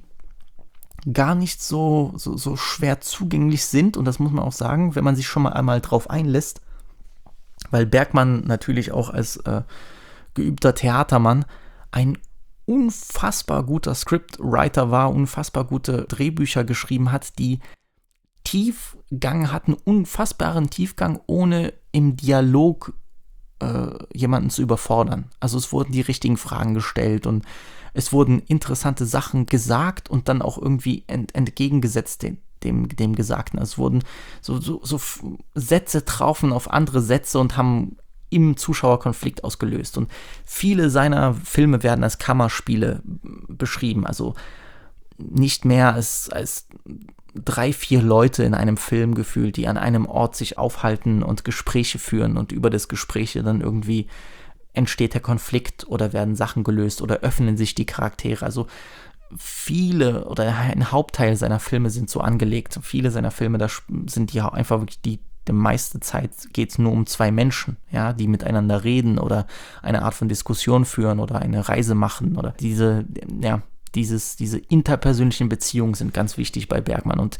gar nicht so, so, so schwer zugänglich sind. Und das muss man auch sagen, wenn man sich schon mal einmal drauf einlässt. Weil Bergman natürlich auch als äh, geübter Theatermann ein unfassbar guter Scriptwriter war, unfassbar gute Drehbücher geschrieben hat, die Tiefgang hatten, unfassbaren Tiefgang, ohne im Dialog äh, jemanden zu überfordern. Also es wurden die richtigen Fragen gestellt und es wurden interessante Sachen gesagt und dann auch irgendwie ent- entgegengesetzt den Dem, dem Gesagten. Es wurden so, so, so Sätze traufen auf andere Sätze und haben im Zuschauerkonflikt ausgelöst. Und viele seiner Filme werden als Kammerspiele beschrieben. Also nicht mehr als, als drei, vier Leute in einem Film gefühlt, die an einem Ort sich aufhalten und Gespräche führen und über das Gespräche dann irgendwie entsteht der Konflikt oder werden Sachen gelöst oder öffnen sich die Charaktere. Also viele oder ein Hauptteil seiner Filme sind so angelegt. Viele seiner Filme, da sind die einfach wirklich die, die meiste Zeit geht es nur um zwei Menschen, ja, die miteinander reden oder eine Art von Diskussion führen oder eine Reise machen oder diese, ja, dieses, diese interpersönlichen Beziehungen sind ganz wichtig bei Bergman und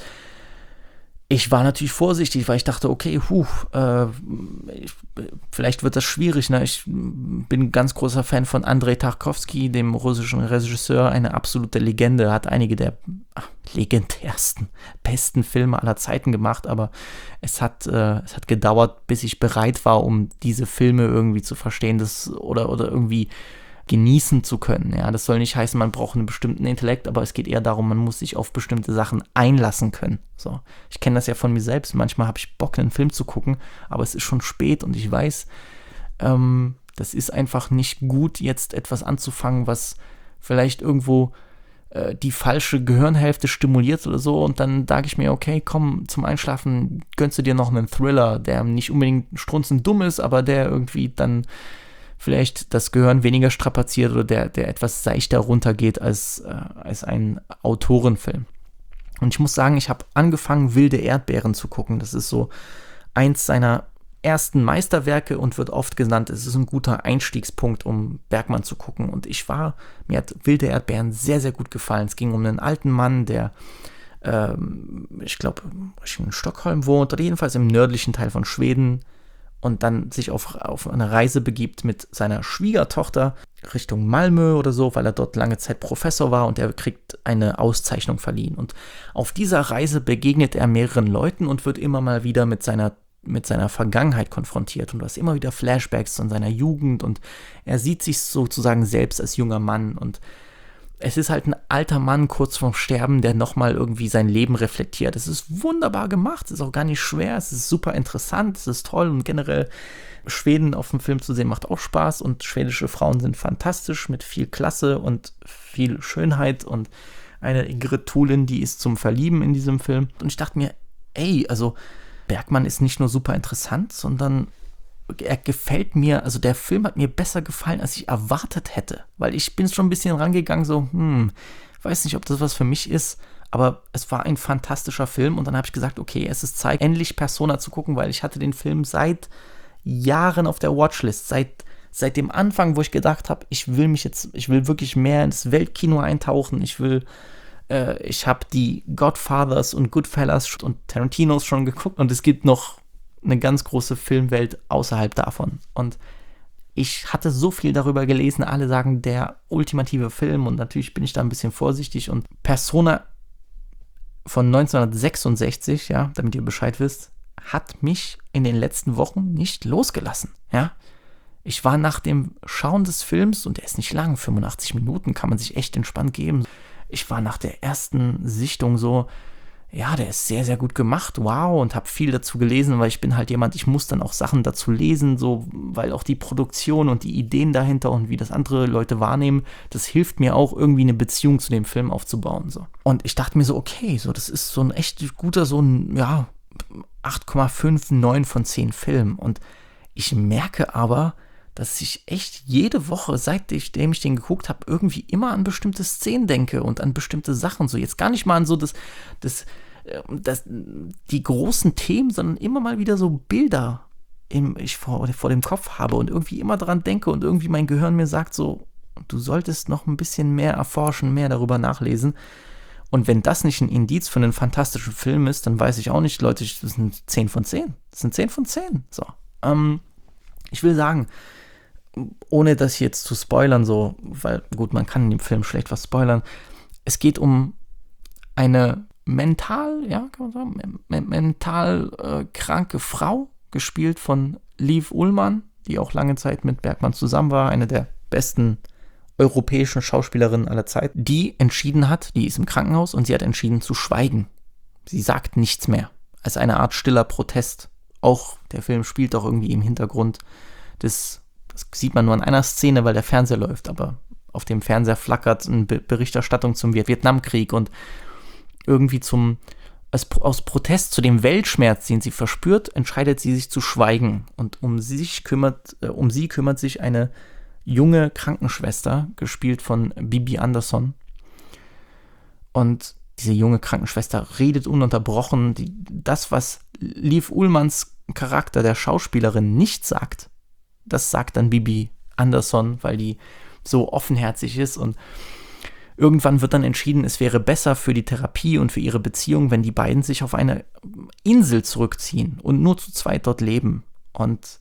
ich war natürlich vorsichtig, weil ich dachte, okay, huh, äh, ich, vielleicht wird das schwierig. Ne? Ich bin ein ganz großer Fan von Andrei Tarkovsky, dem russischen Regisseur, eine absolute Legende, hat einige der ach, legendärsten, besten Filme aller Zeiten gemacht, aber es hat, äh, es hat gedauert, bis ich bereit war, um diese Filme irgendwie zu verstehen das, oder, oder irgendwie genießen zu können. Ja, das soll nicht heißen, man braucht einen bestimmten Intellekt, aber es geht eher darum, man muss sich auf bestimmte Sachen einlassen können. So, ich kenne das ja von mir selbst. Manchmal habe ich Bock, einen Film zu gucken, aber es ist schon spät und ich weiß, ähm, das ist einfach nicht gut, jetzt etwas anzufangen, was vielleicht irgendwo äh, die falsche Gehirnhälfte stimuliert oder so und dann sage ich mir, okay, komm, zum Einschlafen gönnst du dir noch einen Thriller, der nicht unbedingt strunzend dumm ist, aber der irgendwie dann vielleicht das Gehirn weniger strapaziert oder der, der etwas seichter runtergeht als, äh, als ein Autorenfilm. Und ich muss sagen, ich habe angefangen, Wilde Erdbeeren zu gucken. Das ist so eins seiner ersten Meisterwerke und wird oft genannt, es ist ein guter Einstiegspunkt, um Bergman zu gucken. Und ich war, mir hat Wilde Erdbeeren sehr, sehr gut gefallen. Es ging um einen alten Mann, der ähm, ich glaube, in Stockholm wohnt oder jedenfalls im nördlichen Teil von Schweden und dann sich auf, auf eine Reise begibt mit seiner Schwiegertochter Richtung Malmö oder so, weil er dort lange Zeit Professor war und er kriegt eine Auszeichnung verliehen. Und auf dieser Reise begegnet er mehreren Leuten und wird immer mal wieder mit seiner mit seiner Vergangenheit konfrontiert und du hast immer wieder Flashbacks von seiner Jugend und er sieht sich sozusagen selbst als junger Mann und es ist halt ein alter Mann kurz vorm Sterben, der nochmal irgendwie sein Leben reflektiert. Es ist wunderbar gemacht, es ist auch gar nicht schwer, es ist super interessant, es ist toll und generell Schweden auf dem Film zu sehen macht auch Spaß und schwedische Frauen sind fantastisch mit viel Klasse und viel Schönheit und eine Ingrid Thulin, die ist zum Verlieben in diesem Film und ich dachte mir, ey, also Bergman ist nicht nur super interessant, sondern er gefällt mir, also der Film hat mir besser gefallen, als ich erwartet hätte, weil ich bin schon ein bisschen rangegangen, so, hm, weiß nicht, ob das was für mich ist, aber es war ein fantastischer Film und dann habe ich gesagt, okay, es ist Zeit, endlich Persona zu gucken, weil ich hatte den Film seit Jahren auf der Watchlist, seit, seit dem Anfang, wo ich gedacht habe, ich will mich jetzt, ich will wirklich mehr ins Weltkino eintauchen, ich will Ich habe die Godfathers und Goodfellas und Tarantinos schon geguckt und es gibt noch eine ganz große Filmwelt außerhalb davon. Und ich hatte so viel darüber gelesen, alle sagen, der ultimative Film und natürlich bin ich da ein bisschen vorsichtig und Persona von neunzehnhundertsechsundsechzig, ja, damit ihr Bescheid wisst, hat mich in den letzten Wochen nicht losgelassen, ja. Ich war nach dem Schauen des Films, und der ist nicht lang, fünfundachtzig Minuten, kann man sich echt entspannt geben. Ich war nach der ersten Sichtung so, ja, der ist sehr, sehr gut gemacht, wow, und habe viel dazu gelesen, weil ich bin halt jemand, ich muss dann auch Sachen dazu lesen, so, weil auch die Produktion und die Ideen dahinter und wie das andere Leute wahrnehmen, das hilft mir auch, irgendwie eine Beziehung zu dem Film aufzubauen, so. Und ich dachte mir so, okay, so, das ist so ein echt guter, so ein, ja, acht Komma fünf, neun von zehn Film. Und ich merke aber, dass ich echt jede Woche, seitdem ich den geguckt habe, irgendwie immer an bestimmte Szenen denke und an bestimmte Sachen. So jetzt gar nicht mal an so das, das, das, die großen Themen, sondern immer mal wieder so Bilder, im, ich vor, vor dem Kopf habe und irgendwie immer dran denke und irgendwie mein Gehirn mir sagt so, du solltest noch ein bisschen mehr erforschen, mehr darüber nachlesen. Und wenn das nicht ein Indiz für einen fantastischen Film ist, dann weiß ich auch nicht, Leute, das sind zehn von zehn. Das sind zehn von zehn. So. Ähm, ich will sagen, ohne das jetzt zu spoilern, so, weil, gut, man kann in dem Film schlecht was spoilern. Es geht um eine mental, ja, kann man sagen, me- mental äh, kranke Frau, gespielt von Liv Ullmann, die auch lange Zeit mit Bergman zusammen war, eine der besten europäischen Schauspielerinnen aller Zeit, die entschieden hat, die ist im Krankenhaus und sie hat entschieden zu schweigen. Sie sagt nichts mehr, als eine Art stiller Protest. Auch der Film spielt auch irgendwie im Hintergrund des. Das sieht man nur an einer Szene, weil der Fernseher läuft, aber auf dem Fernseher flackert eine Be- Berichterstattung zum Vietnamkrieg und irgendwie zum, als, aus Protest zu dem Weltschmerz, den sie verspürt, entscheidet sie sich zu schweigen. Und um sich kümmert, äh, um sie kümmert sich eine junge Krankenschwester, gespielt von Bibi Andersson. Und diese junge Krankenschwester redet ununterbrochen. Die, das, was Liv Ullmanns Charakter der Schauspielerin nicht sagt, das sagt dann Bibi Andersson, weil die so offenherzig ist und irgendwann wird dann entschieden, es wäre besser für die Therapie und für ihre Beziehung, wenn die beiden sich auf eine Insel zurückziehen und nur zu zweit dort leben. Und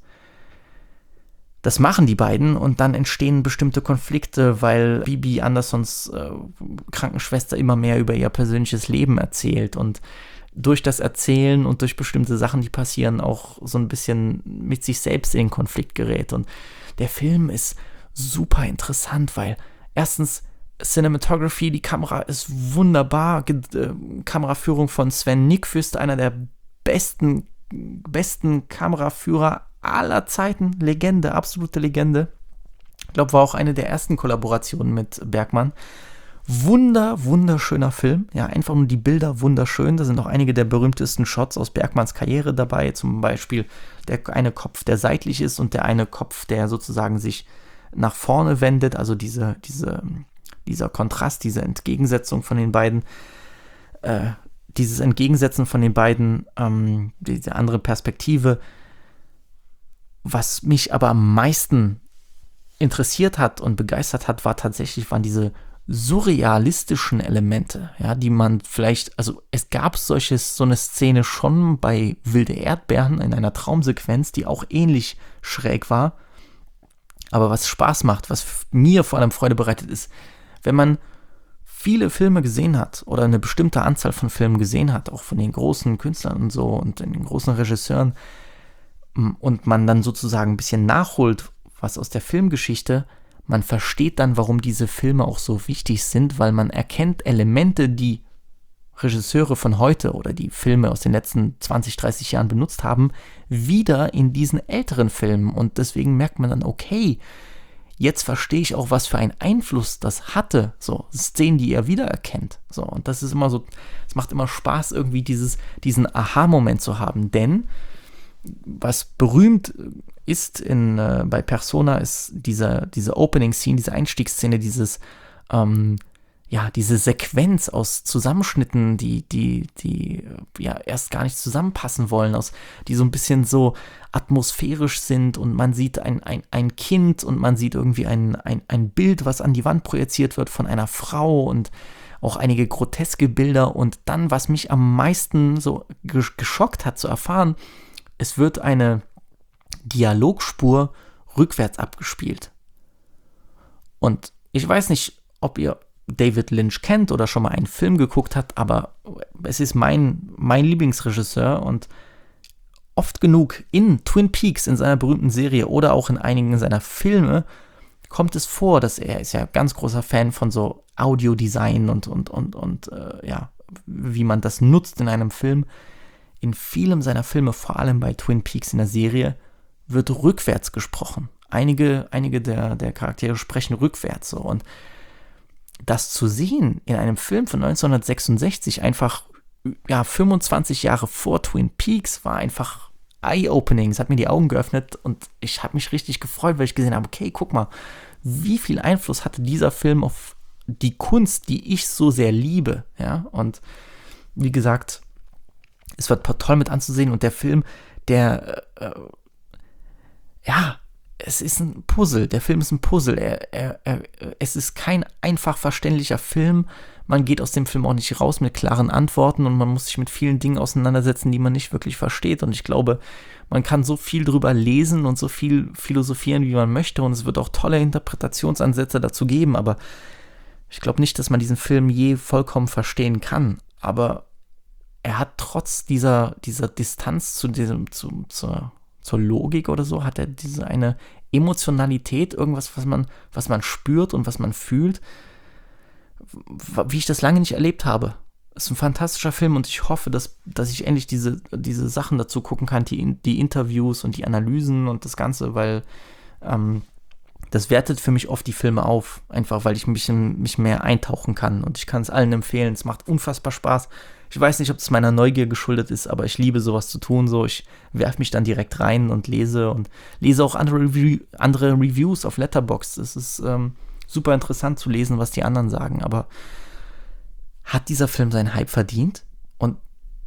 das machen die beiden und dann entstehen bestimmte Konflikte, weil Bibi Andersons äh, Krankenschwester immer mehr über ihr persönliches Leben erzählt und durch das Erzählen und durch bestimmte Sachen, die passieren, auch so ein bisschen mit sich selbst in den Konflikt gerät. Und der Film ist super interessant, weil erstens Cinematography, die Kamera ist wunderbar, äh, Kameraführung von Sven Nykvist, einer der besten, besten Kameraführer aller Zeiten, Legende, absolute Legende. Ich glaube, war auch eine der ersten Kollaborationen mit Bergman. Wunder, wunderschöner Film. Ja, einfach nur die Bilder wunderschön. Da sind auch einige der berühmtesten Shots aus Bergmans Karriere dabei. Zum Beispiel der eine Kopf, der seitlich ist und der eine Kopf, der sozusagen sich nach vorne wendet. Also diese, diese, dieser Kontrast, diese Entgegensetzung von den beiden. Äh, dieses Entgegensetzen von den beiden, ähm, diese andere Perspektive. Was mich aber am meisten interessiert hat und begeistert hat, war tatsächlich, waren diese surrealistischen Elemente, ja, die man vielleicht, also es gab solches, so eine Szene schon bei Wilde Erdbeeren in einer Traumsequenz, die auch ähnlich schräg war, aber was Spaß macht, was mir vor allem Freude bereitet, ist, wenn man viele Filme gesehen hat oder eine bestimmte Anzahl von Filmen gesehen hat, auch von den großen Künstlern und so und den großen Regisseuren, und man dann sozusagen ein bisschen nachholt, was aus der Filmgeschichte, man versteht dann, warum diese Filme auch so wichtig sind, weil man erkennt Elemente, die Regisseure von heute oder die Filme aus den letzten zwanzig, dreißig Jahren benutzt haben, wieder in diesen älteren Filmen. Und deswegen merkt man dann, okay, jetzt verstehe ich auch, was für einen Einfluss das hatte. So, Szenen, die ihr wiedererkennt. So, und das ist immer so, es macht immer Spaß, irgendwie dieses, diesen Aha-Moment zu haben. Denn was berühmt ist in, äh, bei Persona, ist diese, diese Opening-Scene, diese Einstiegsszene, dieses, ähm, ja, diese Sequenz aus Zusammenschnitten, die, die, die ja erst gar nicht zusammenpassen wollen, aus, die so ein bisschen so atmosphärisch sind und man sieht ein, ein, ein Kind und man sieht irgendwie ein, ein, ein Bild, was an die Wand projiziert wird von einer Frau und auch einige groteske Bilder und dann, was mich am meisten so geschockt hat zu erfahren, es wird eine Dialogspur rückwärts abgespielt. Und ich weiß nicht, ob ihr David Lynch kennt oder schon mal einen Film geguckt habt, aber es ist mein, mein Lieblingsregisseur und oft genug in Twin Peaks, in seiner berühmten Serie oder auch in einigen seiner Filme, kommt es vor, dass er ist ja ganz großer Fan von so Audiodesign und, und, und, und äh, ja, wie man das nutzt in einem Film. In vielen seiner Filme, vor allem bei Twin Peaks in der Serie, wird rückwärts gesprochen. Einige, einige der, der Charaktere sprechen rückwärts so. Und das zu sehen in einem Film von neunzehnhundertsechsundsechzig, einfach ja, fünfundzwanzig Jahre vor Twin Peaks, war einfach eye-opening. Es hat mir die Augen geöffnet und ich habe mich richtig gefreut, weil ich gesehen habe, okay, guck mal, wie viel Einfluss hatte dieser Film auf die Kunst, die ich so sehr liebe. Ja? Und wie gesagt, es wird toll mit anzusehen und der Film, der, äh, ja, es ist ein Puzzle. Der Film ist ein Puzzle. Er, er, er, es ist kein einfach verständlicher Film. Man geht aus dem Film auch nicht raus mit klaren Antworten und man muss sich mit vielen Dingen auseinandersetzen, die man nicht wirklich versteht. Und ich glaube, man kann so viel drüber lesen und so viel philosophieren, wie man möchte. Und es wird auch tolle Interpretationsansätze dazu geben. Aber ich glaube nicht, dass man diesen Film je vollkommen verstehen kann. Aber er hat trotz dieser, dieser Distanz zu diesem, zu, zur, zur Logik oder so, hat er diese eine Emotionalität, irgendwas, was man, was man spürt und was man fühlt, wie ich das lange nicht erlebt habe. Es ist ein fantastischer Film und ich hoffe, dass, dass ich endlich diese, diese Sachen dazu gucken kann, die, die Interviews und die Analysen und das Ganze, weil ähm, das wertet für mich oft die Filme auf, einfach weil ich mich, mich mehr eintauchen kann und ich kann es allen empfehlen. Es macht unfassbar Spaß. Ich weiß nicht, ob es meiner Neugier geschuldet ist, aber ich liebe sowas zu tun. So, ich werfe mich dann direkt rein und lese und lese auch andere, Review, andere Reviews auf Letterboxd. Es ist ähm, super interessant zu lesen, was die anderen sagen. Aber hat dieser Film seinen Hype verdient? Und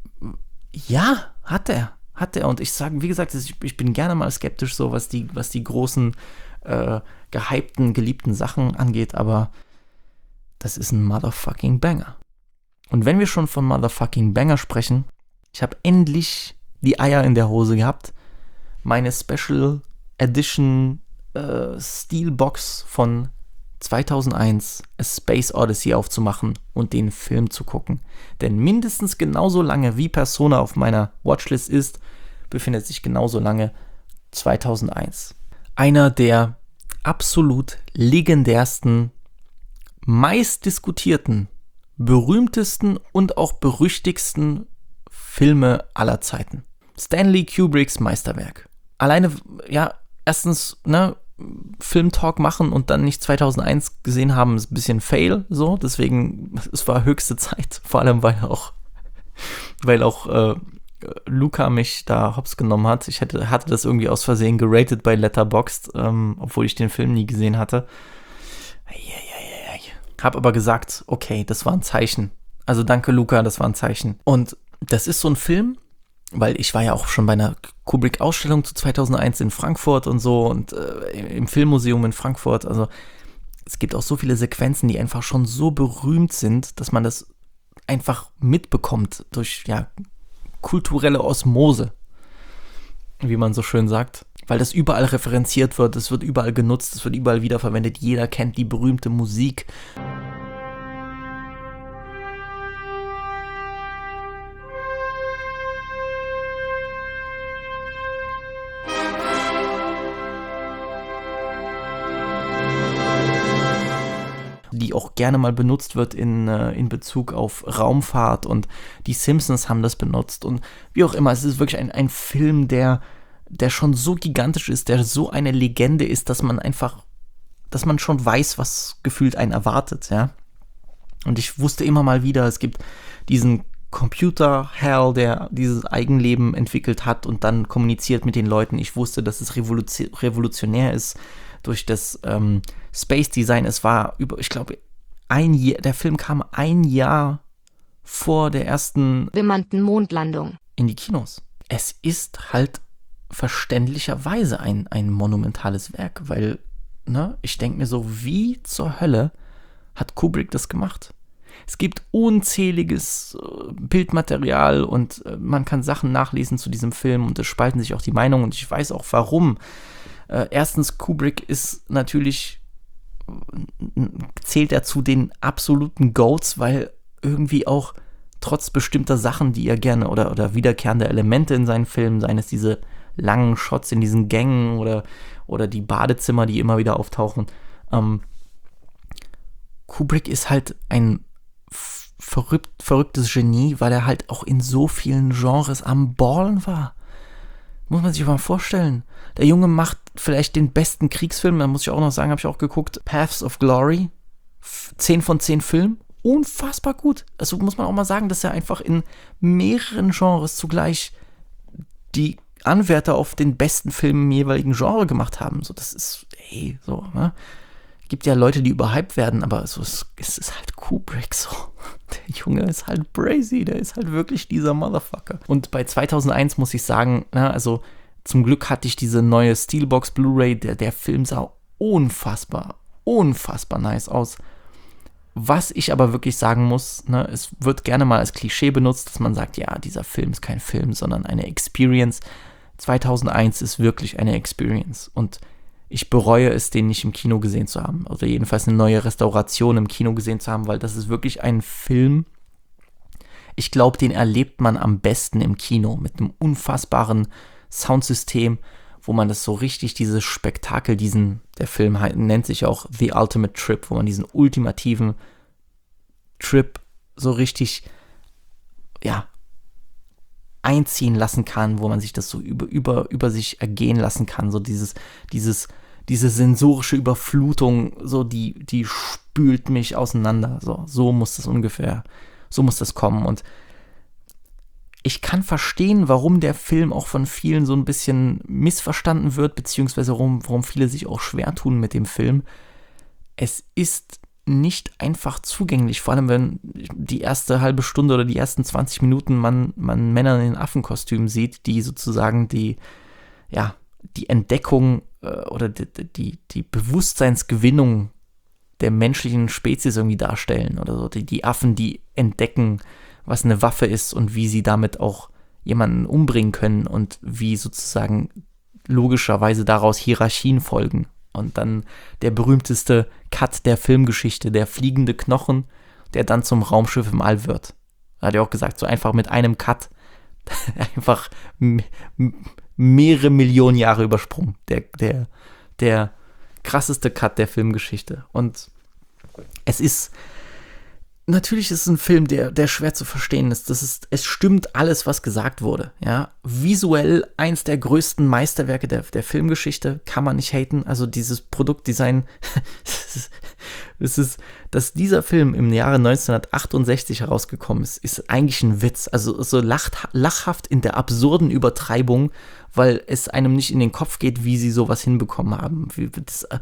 ja, hat er. Hat er. Und ich sage, wie gesagt, ich, ich bin gerne mal skeptisch, so was die, was die großen, äh, gehypten, geliebten Sachen angeht. Aber das ist ein motherfucking Banger. Und wenn wir schon von Motherfucking Banger sprechen, ich habe endlich die Eier in der Hose gehabt, meine Special Edition äh, Steelbox von zweitausendeins A Space Odyssey aufzumachen und den Film zu gucken. Denn mindestens genauso lange wie Persona auf meiner Watchlist ist, befindet sich genauso lange zweitausendeins. Einer der absolut legendärsten, meistdiskutierten, berühmtesten und auch berüchtigsten Filme aller Zeiten. Stanley Kubricks Meisterwerk. Alleine, ja, erstens, ne, Filmtalk machen und dann nicht zweitausendeins gesehen haben, ist ein bisschen fail, so, deswegen, es war höchste Zeit, vor allem, weil auch, weil auch äh, Luca mich da hops genommen hat. Ich hätte, hatte das irgendwie aus Versehen geratet bei Letterboxd, ähm, obwohl ich den Film nie gesehen hatte. Yeah. Hab aber gesagt, okay, das war ein Zeichen. Also danke, Luca, das war ein Zeichen. Und das ist so ein Film, weil ich war ja auch schon bei einer Kubrick-Ausstellung zu zweitausendeins in Frankfurt und so und äh, im Filmmuseum in Frankfurt. Also es gibt auch so viele Sequenzen, die einfach schon so berühmt sind, dass man das einfach mitbekommt durch, ja, kulturelle Osmose, wie man so schön sagt. Weil das überall referenziert wird, es wird überall genutzt, es wird überall wiederverwendet, jeder kennt die berühmte Musik. Die auch gerne mal benutzt wird in, äh, in Bezug auf Raumfahrt, und die Simpsons haben das benutzt und wie auch immer. Es ist wirklich ein, ein Film, der, der schon so gigantisch ist, der so eine Legende ist, dass man einfach, dass man schon weiß, was gefühlt einen erwartet, ja. Und ich wusste immer mal wieder, es gibt diesen Computer-Hell, der dieses Eigenleben entwickelt hat und dann kommuniziert mit den Leuten. Ich wusste, dass es revolutio- revolutionär ist durch das ähm, Space Design. Es war über, ich glaube, ein Jahr, der Film kam ein Jahr vor der ersten bemannten Mondlandung in die Kinos. Es ist halt verständlicherweise ein, ein monumentales Werk, weil, ne, ich denke mir so, wie zur Hölle hat Kubrick das gemacht? Es gibt unzähliges äh, Bildmaterial und äh, man kann Sachen nachlesen zu diesem Film und es spalten sich auch die Meinungen und ich weiß auch warum. Äh, erstens, Kubrick ist natürlich, äh, zählt er zu den absoluten Goats, weil irgendwie auch trotz bestimmter Sachen, die er gerne oder, oder wiederkehrende Elemente in seinen Filmen, seien es diese langen Shots in diesen Gängen oder, oder die Badezimmer, die immer wieder auftauchen, ähm, Kubrick ist halt ein verrückt, verrücktes Genie, weil er halt auch in so vielen Genres am Ballen war. Muss man sich mal vorstellen. Der Junge macht vielleicht den besten Kriegsfilm, da muss ich auch noch sagen, habe ich auch geguckt, Paths of Glory, zehn von zehn Filmen, unfassbar gut. Also muss man auch mal sagen, dass er einfach in mehreren Genres zugleich die Anwärter auf den besten Film im jeweiligen Genre gemacht haben. So, das ist, hey, so, ne? Gibt ja Leute, die überhyped werden, aber so, es, es ist halt Kubrick so. Der Junge ist halt crazy, der ist halt wirklich dieser Motherfucker. Und bei zweitausendeins muss ich sagen, na, also zum Glück hatte ich diese neue Steelbox Blu-ray, der, der Film sah unfassbar, unfassbar nice aus. Was ich aber wirklich sagen muss, ne, es wird gerne mal als Klischee benutzt, dass man sagt, ja, dieser Film ist kein Film, sondern eine Experience. zweitausendeins ist wirklich eine Experience und ich bereue es, den nicht im Kino gesehen zu haben. Oder jedenfalls eine neue Restauration im Kino gesehen zu haben, weil das ist wirklich ein Film, ich glaube, den erlebt man am besten im Kino mit einem unfassbaren Soundsystem, wo man das so richtig, dieses Spektakel, diesen, der Film nennt sich auch The Ultimate Trip, wo man diesen ultimativen Trip so richtig, ja, einziehen lassen kann, wo man sich das so über, über, über sich ergehen lassen kann, so dieses, dieses, diese sensorische Überflutung, so die, die spült mich auseinander, so, so muss das ungefähr, so muss das kommen und ich kann verstehen, warum der Film auch von vielen so ein bisschen missverstanden wird, beziehungsweise warum, warum viele sich auch schwer tun mit dem Film. Es ist nicht einfach zugänglich, vor allem wenn die erste halbe Stunde oder die ersten zwanzig Minuten man, man Männer in den Affenkostümen sieht, die sozusagen die, ja, die Entdeckung äh, oder die, die, die Bewusstseinsgewinnung der menschlichen Spezies irgendwie darstellen oder so. Die, die Affen, die entdecken, was eine Waffe ist und wie sie damit auch jemanden umbringen können und wie sozusagen logischerweise daraus Hierarchien folgen. Und dann der berühmteste Cut der Filmgeschichte, der fliegende Knochen, der dann zum Raumschiff im All wird. Da hat er auch gesagt, so einfach mit einem Cut einfach m- m- mehrere Millionen Jahre übersprungen. Der, der, der krasseste Cut der Filmgeschichte. Und es ist, natürlich ist es ein Film, der, der schwer zu verstehen ist. Das ist. Es stimmt alles, was gesagt wurde. Ja? Visuell eins der größten Meisterwerke der, der Filmgeschichte, kann man nicht haten. Also dieses Produktdesign, das ist, das ist, dass dieser Film im Jahre neunzehnhundertachtundsechzig herausgekommen ist, ist eigentlich ein Witz. Also so lacht, lachhaft in der absurden Übertreibung, weil es einem nicht in den Kopf geht, wie sie sowas hinbekommen haben. Wie, das, äh,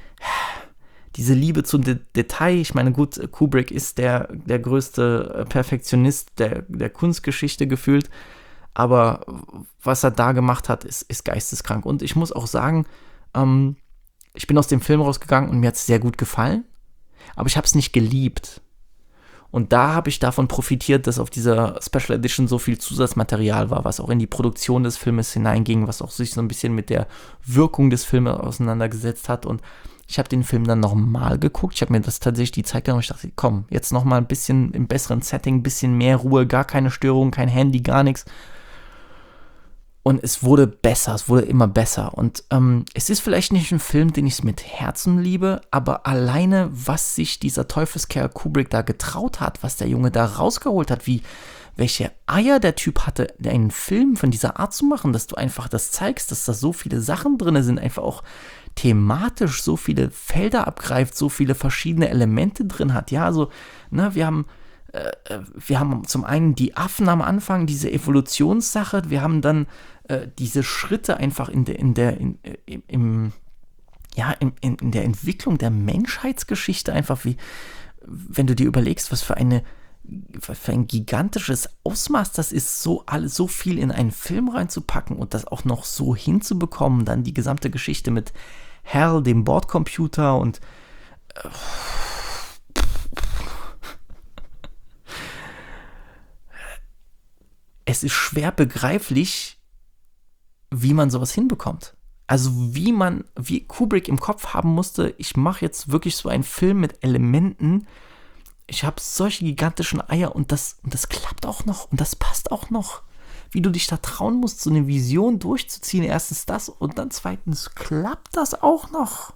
Diese Liebe zum De- Detail, ich meine, gut, Kubrick ist der, der größte Perfektionist der, der Kunstgeschichte gefühlt, aber was er da gemacht hat, ist, ist geisteskrank. Und ich muss auch sagen, ähm, ich bin aus dem Film rausgegangen und mir hat es sehr gut gefallen, aber ich habe es nicht geliebt. Und da habe ich davon profitiert, dass auf dieser Special Edition so viel Zusatzmaterial war, was auch in die Produktion des Filmes hineinging, was auch sich so ein bisschen mit der Wirkung des Filmes auseinandergesetzt hat. Und ich habe den Film dann nochmal geguckt. Ich habe mir das tatsächlich die Zeit genommen. Ich dachte, komm, jetzt nochmal ein bisschen im besseren Setting, ein bisschen mehr Ruhe, gar keine Störung, kein Handy, gar nichts. Und es wurde besser, es wurde immer besser. Und ähm, es ist vielleicht nicht ein Film, den ich mit Herzen liebe, aber alleine, was sich dieser Teufelskerl Kubrick da getraut hat, was der Junge da rausgeholt hat, wie, welche Eier der Typ hatte, einen Film von dieser Art zu machen, dass du einfach das zeigst, dass da so viele Sachen drin sind, einfach auch thematisch so viele Felder abgreift, so viele verschiedene Elemente drin hat. Ja, also, ne, wir haben äh, wir haben zum einen die Affen am Anfang, diese Evolutionssache, wir haben dann äh, diese Schritte einfach in der, in der, in, im, im, ja, in, in der Entwicklung der Menschheitsgeschichte einfach, wie, wenn du dir überlegst, was für eine für ein gigantisches Ausmaß das ist, so alles, so viel in einen Film reinzupacken und das auch noch so hinzubekommen, dann die gesamte Geschichte mit Hal, dem Bordcomputer und äh, es ist schwer begreiflich, wie man sowas hinbekommt. Also wie man, wie Kubrick im Kopf haben musste, ich mache jetzt wirklich so einen Film mit Elementen, ich habe solche gigantischen Eier und das, und das klappt auch noch und das passt auch noch. Wie du dich da trauen musst, so eine Vision durchzuziehen. Erstens das und dann zweitens klappt das auch noch.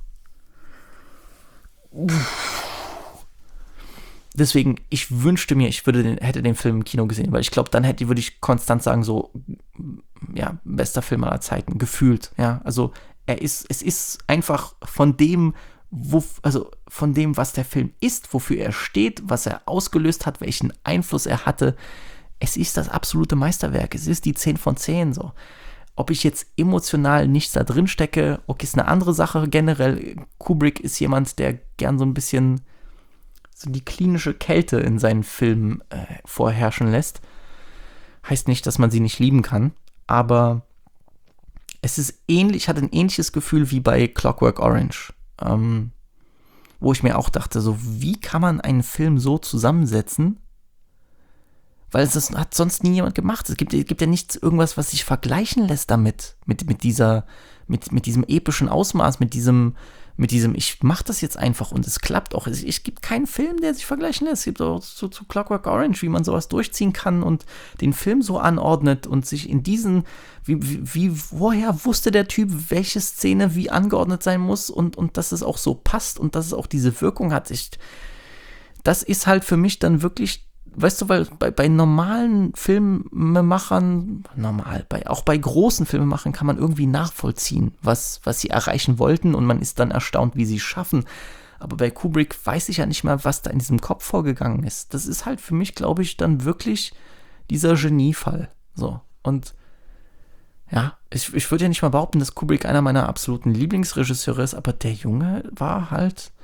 Deswegen, ich wünschte mir, ich würde den, hätte den Film im Kino gesehen, weil ich glaube, dann hätte, würde ich konstant sagen, so, ja, bester Film aller Zeiten, gefühlt, ja. Also, er ist, es ist einfach von dem, Wo, also von dem, was der Film ist, wofür er steht, was er ausgelöst hat, welchen Einfluss er hatte, es ist das absolute Meisterwerk, es ist die zehn von zehn so. Ob ich jetzt emotional nichts da drin stecke, okay, ist eine andere Sache. Generell, Kubrick ist jemand, der gern so ein bisschen so die klinische Kälte in seinen Filmen äh, vorherrschen lässt. Heißt nicht, dass man sie nicht lieben kann, aber es ist ähnlich, ich hatte ein ähnliches Gefühl wie bei Clockwork Orange. Ähm, wo ich mir auch dachte, so wie kann man einen Film so zusammensetzen, weil es das hat sonst nie jemand gemacht. Es gibt, es gibt ja nichts, irgendwas, was sich vergleichen lässt damit, mit, mit dieser, mit, mit diesem epischen Ausmaß, mit diesem, mit diesem, ich mach das jetzt einfach und es klappt auch. Es, es gibt keinen Film, der sich vergleichen lässt. Es gibt auch zu, zu Clockwork Orange, wie man sowas durchziehen kann und den Film so anordnet und sich in diesen, wie, wie, wie woher wusste der Typ, welche Szene wie angeordnet sein muss und, und dass es auch so passt und dass es auch diese Wirkung hat. Ich, das ist halt für mich dann wirklich, weißt du, weil bei, bei normalen Filmemachern, normal, bei, auch bei großen Filmemachern kann man irgendwie nachvollziehen, was, was sie erreichen wollten und man ist dann erstaunt, wie sie es schaffen. Aber bei Kubrick weiß ich ja nicht mal, was da in diesem Kopf vorgegangen ist. Das ist halt für mich, glaube ich, dann wirklich dieser Geniefall. So. Und ja, ich, ich würde ja nicht mal behaupten, dass Kubrick einer meiner absoluten Lieblingsregisseure ist, aber der Junge war halt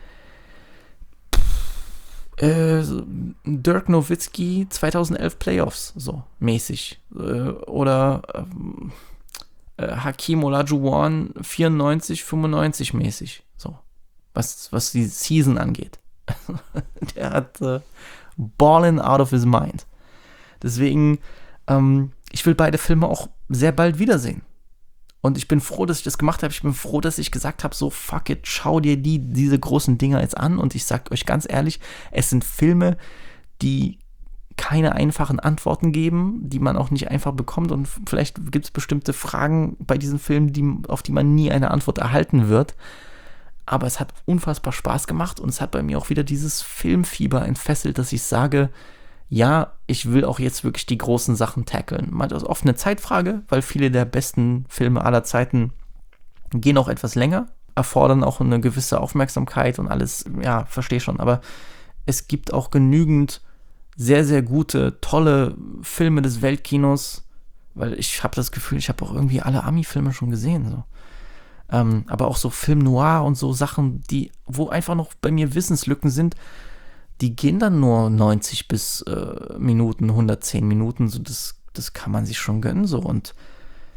Äh, Dirk Nowitzki zweitausendelf Playoffs, so mäßig. Äh, oder äh, Hakeem Olajuwon vierundneunzig, fünfundneunzig mäßig. So. Was, was die Season angeht. Der hat äh, Ballin' out of his mind. Deswegen, ähm, ich will beide Filme auch sehr bald wiedersehen. Und ich bin froh, dass ich das gemacht habe. Ich bin froh, dass ich gesagt habe, so fuck it, schau dir die, diese großen Dinger jetzt an. Und ich sag euch ganz ehrlich, es sind Filme, die keine einfachen Antworten geben, die man auch nicht einfach bekommt. Und vielleicht gibt es bestimmte Fragen bei diesen Filmen, die, auf die man nie eine Antwort erhalten wird. Aber es hat unfassbar Spaß gemacht und es hat bei mir auch wieder dieses Filmfieber entfesselt, dass ich sage, ja, ich will auch jetzt wirklich die großen Sachen tackeln. Das ist oft eine Zeitfrage, weil viele der besten Filme aller Zeiten gehen auch etwas länger, erfordern auch eine gewisse Aufmerksamkeit und alles, ja, verstehe schon. Aber es gibt auch genügend sehr, sehr gute, tolle Filme des Weltkinos, weil ich habe das Gefühl, ich habe auch irgendwie alle Ami-Filme schon gesehen, so. Ähm, aber auch so Film Noir und so Sachen, die, wo einfach noch bei mir Wissenslücken sind, die gehen dann nur neunzig bis äh, Minuten, hundertzehn Minuten, so das, das kann man sich schon gönnen, so. Und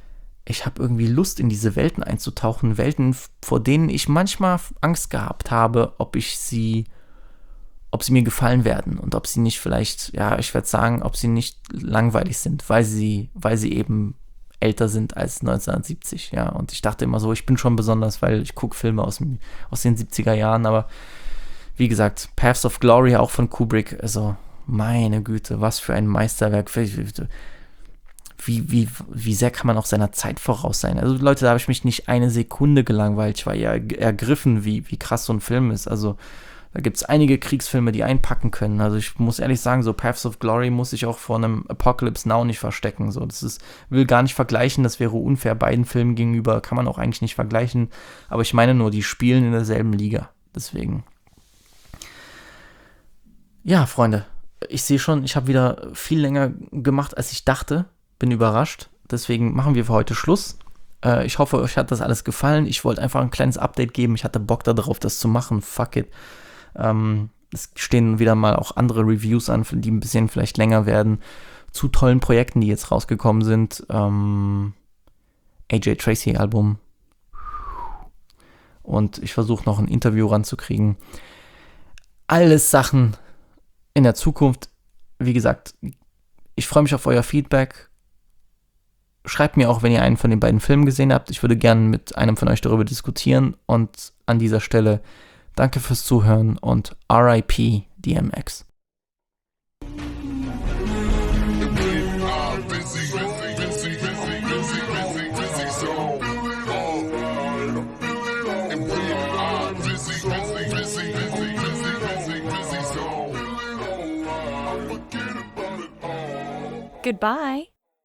ich habe irgendwie Lust, in diese Welten einzutauchen. Welten, vor denen ich manchmal Angst gehabt habe, ob ich sie, ob sie mir gefallen werden und ob sie nicht vielleicht, ja, ich werde sagen, ob sie nicht langweilig sind, weil sie, weil sie eben älter sind als neunzehnhundertsiebzig, ja. Und ich dachte immer so, ich bin schon besonders, weil ich gucke Filme aus, dem, aus den siebziger Jahren, aber wie gesagt, Paths of Glory auch von Kubrick, also meine Güte, was für ein Meisterwerk. Wie, wie, wie sehr kann man auch seiner Zeit voraus sein? Also Leute, da habe ich mich nicht eine Sekunde gelangweilt. Ich war ja ergriffen, wie, wie krass so ein Film ist. Also da gibt es einige Kriegsfilme, die einpacken können. Also ich muss ehrlich sagen, so Paths of Glory muss ich auch vor einem Apocalypse Now nicht verstecken. So, das ist, will gar nicht vergleichen, das wäre unfair beiden Filmen gegenüber, kann man auch eigentlich nicht vergleichen. Aber ich meine nur, die spielen in derselben Liga. Deswegen. Ja, Freunde, ich sehe schon, ich habe wieder viel länger gemacht, als ich dachte. Bin überrascht. Deswegen machen wir für heute Schluss. Äh, ich hoffe, euch hat das alles gefallen. Ich wollte einfach ein kleines Update geben. Ich hatte Bock darauf, das zu machen. Fuck it. Ähm, es stehen wieder mal auch andere Reviews an, die ein bisschen vielleicht länger werden, zu tollen Projekten, die jetzt rausgekommen sind. Ähm, A J Tracey Album. Und ich versuche noch ein Interview ranzukriegen. Alles Sachen in der Zukunft. Wie gesagt, ich freue mich auf euer Feedback. Schreibt mir auch, wenn ihr einen von den beiden Filmen gesehen habt. Ich würde gerne mit einem von euch darüber diskutieren. Und an dieser Stelle danke fürs Zuhören und R I P D M X. Goodbye.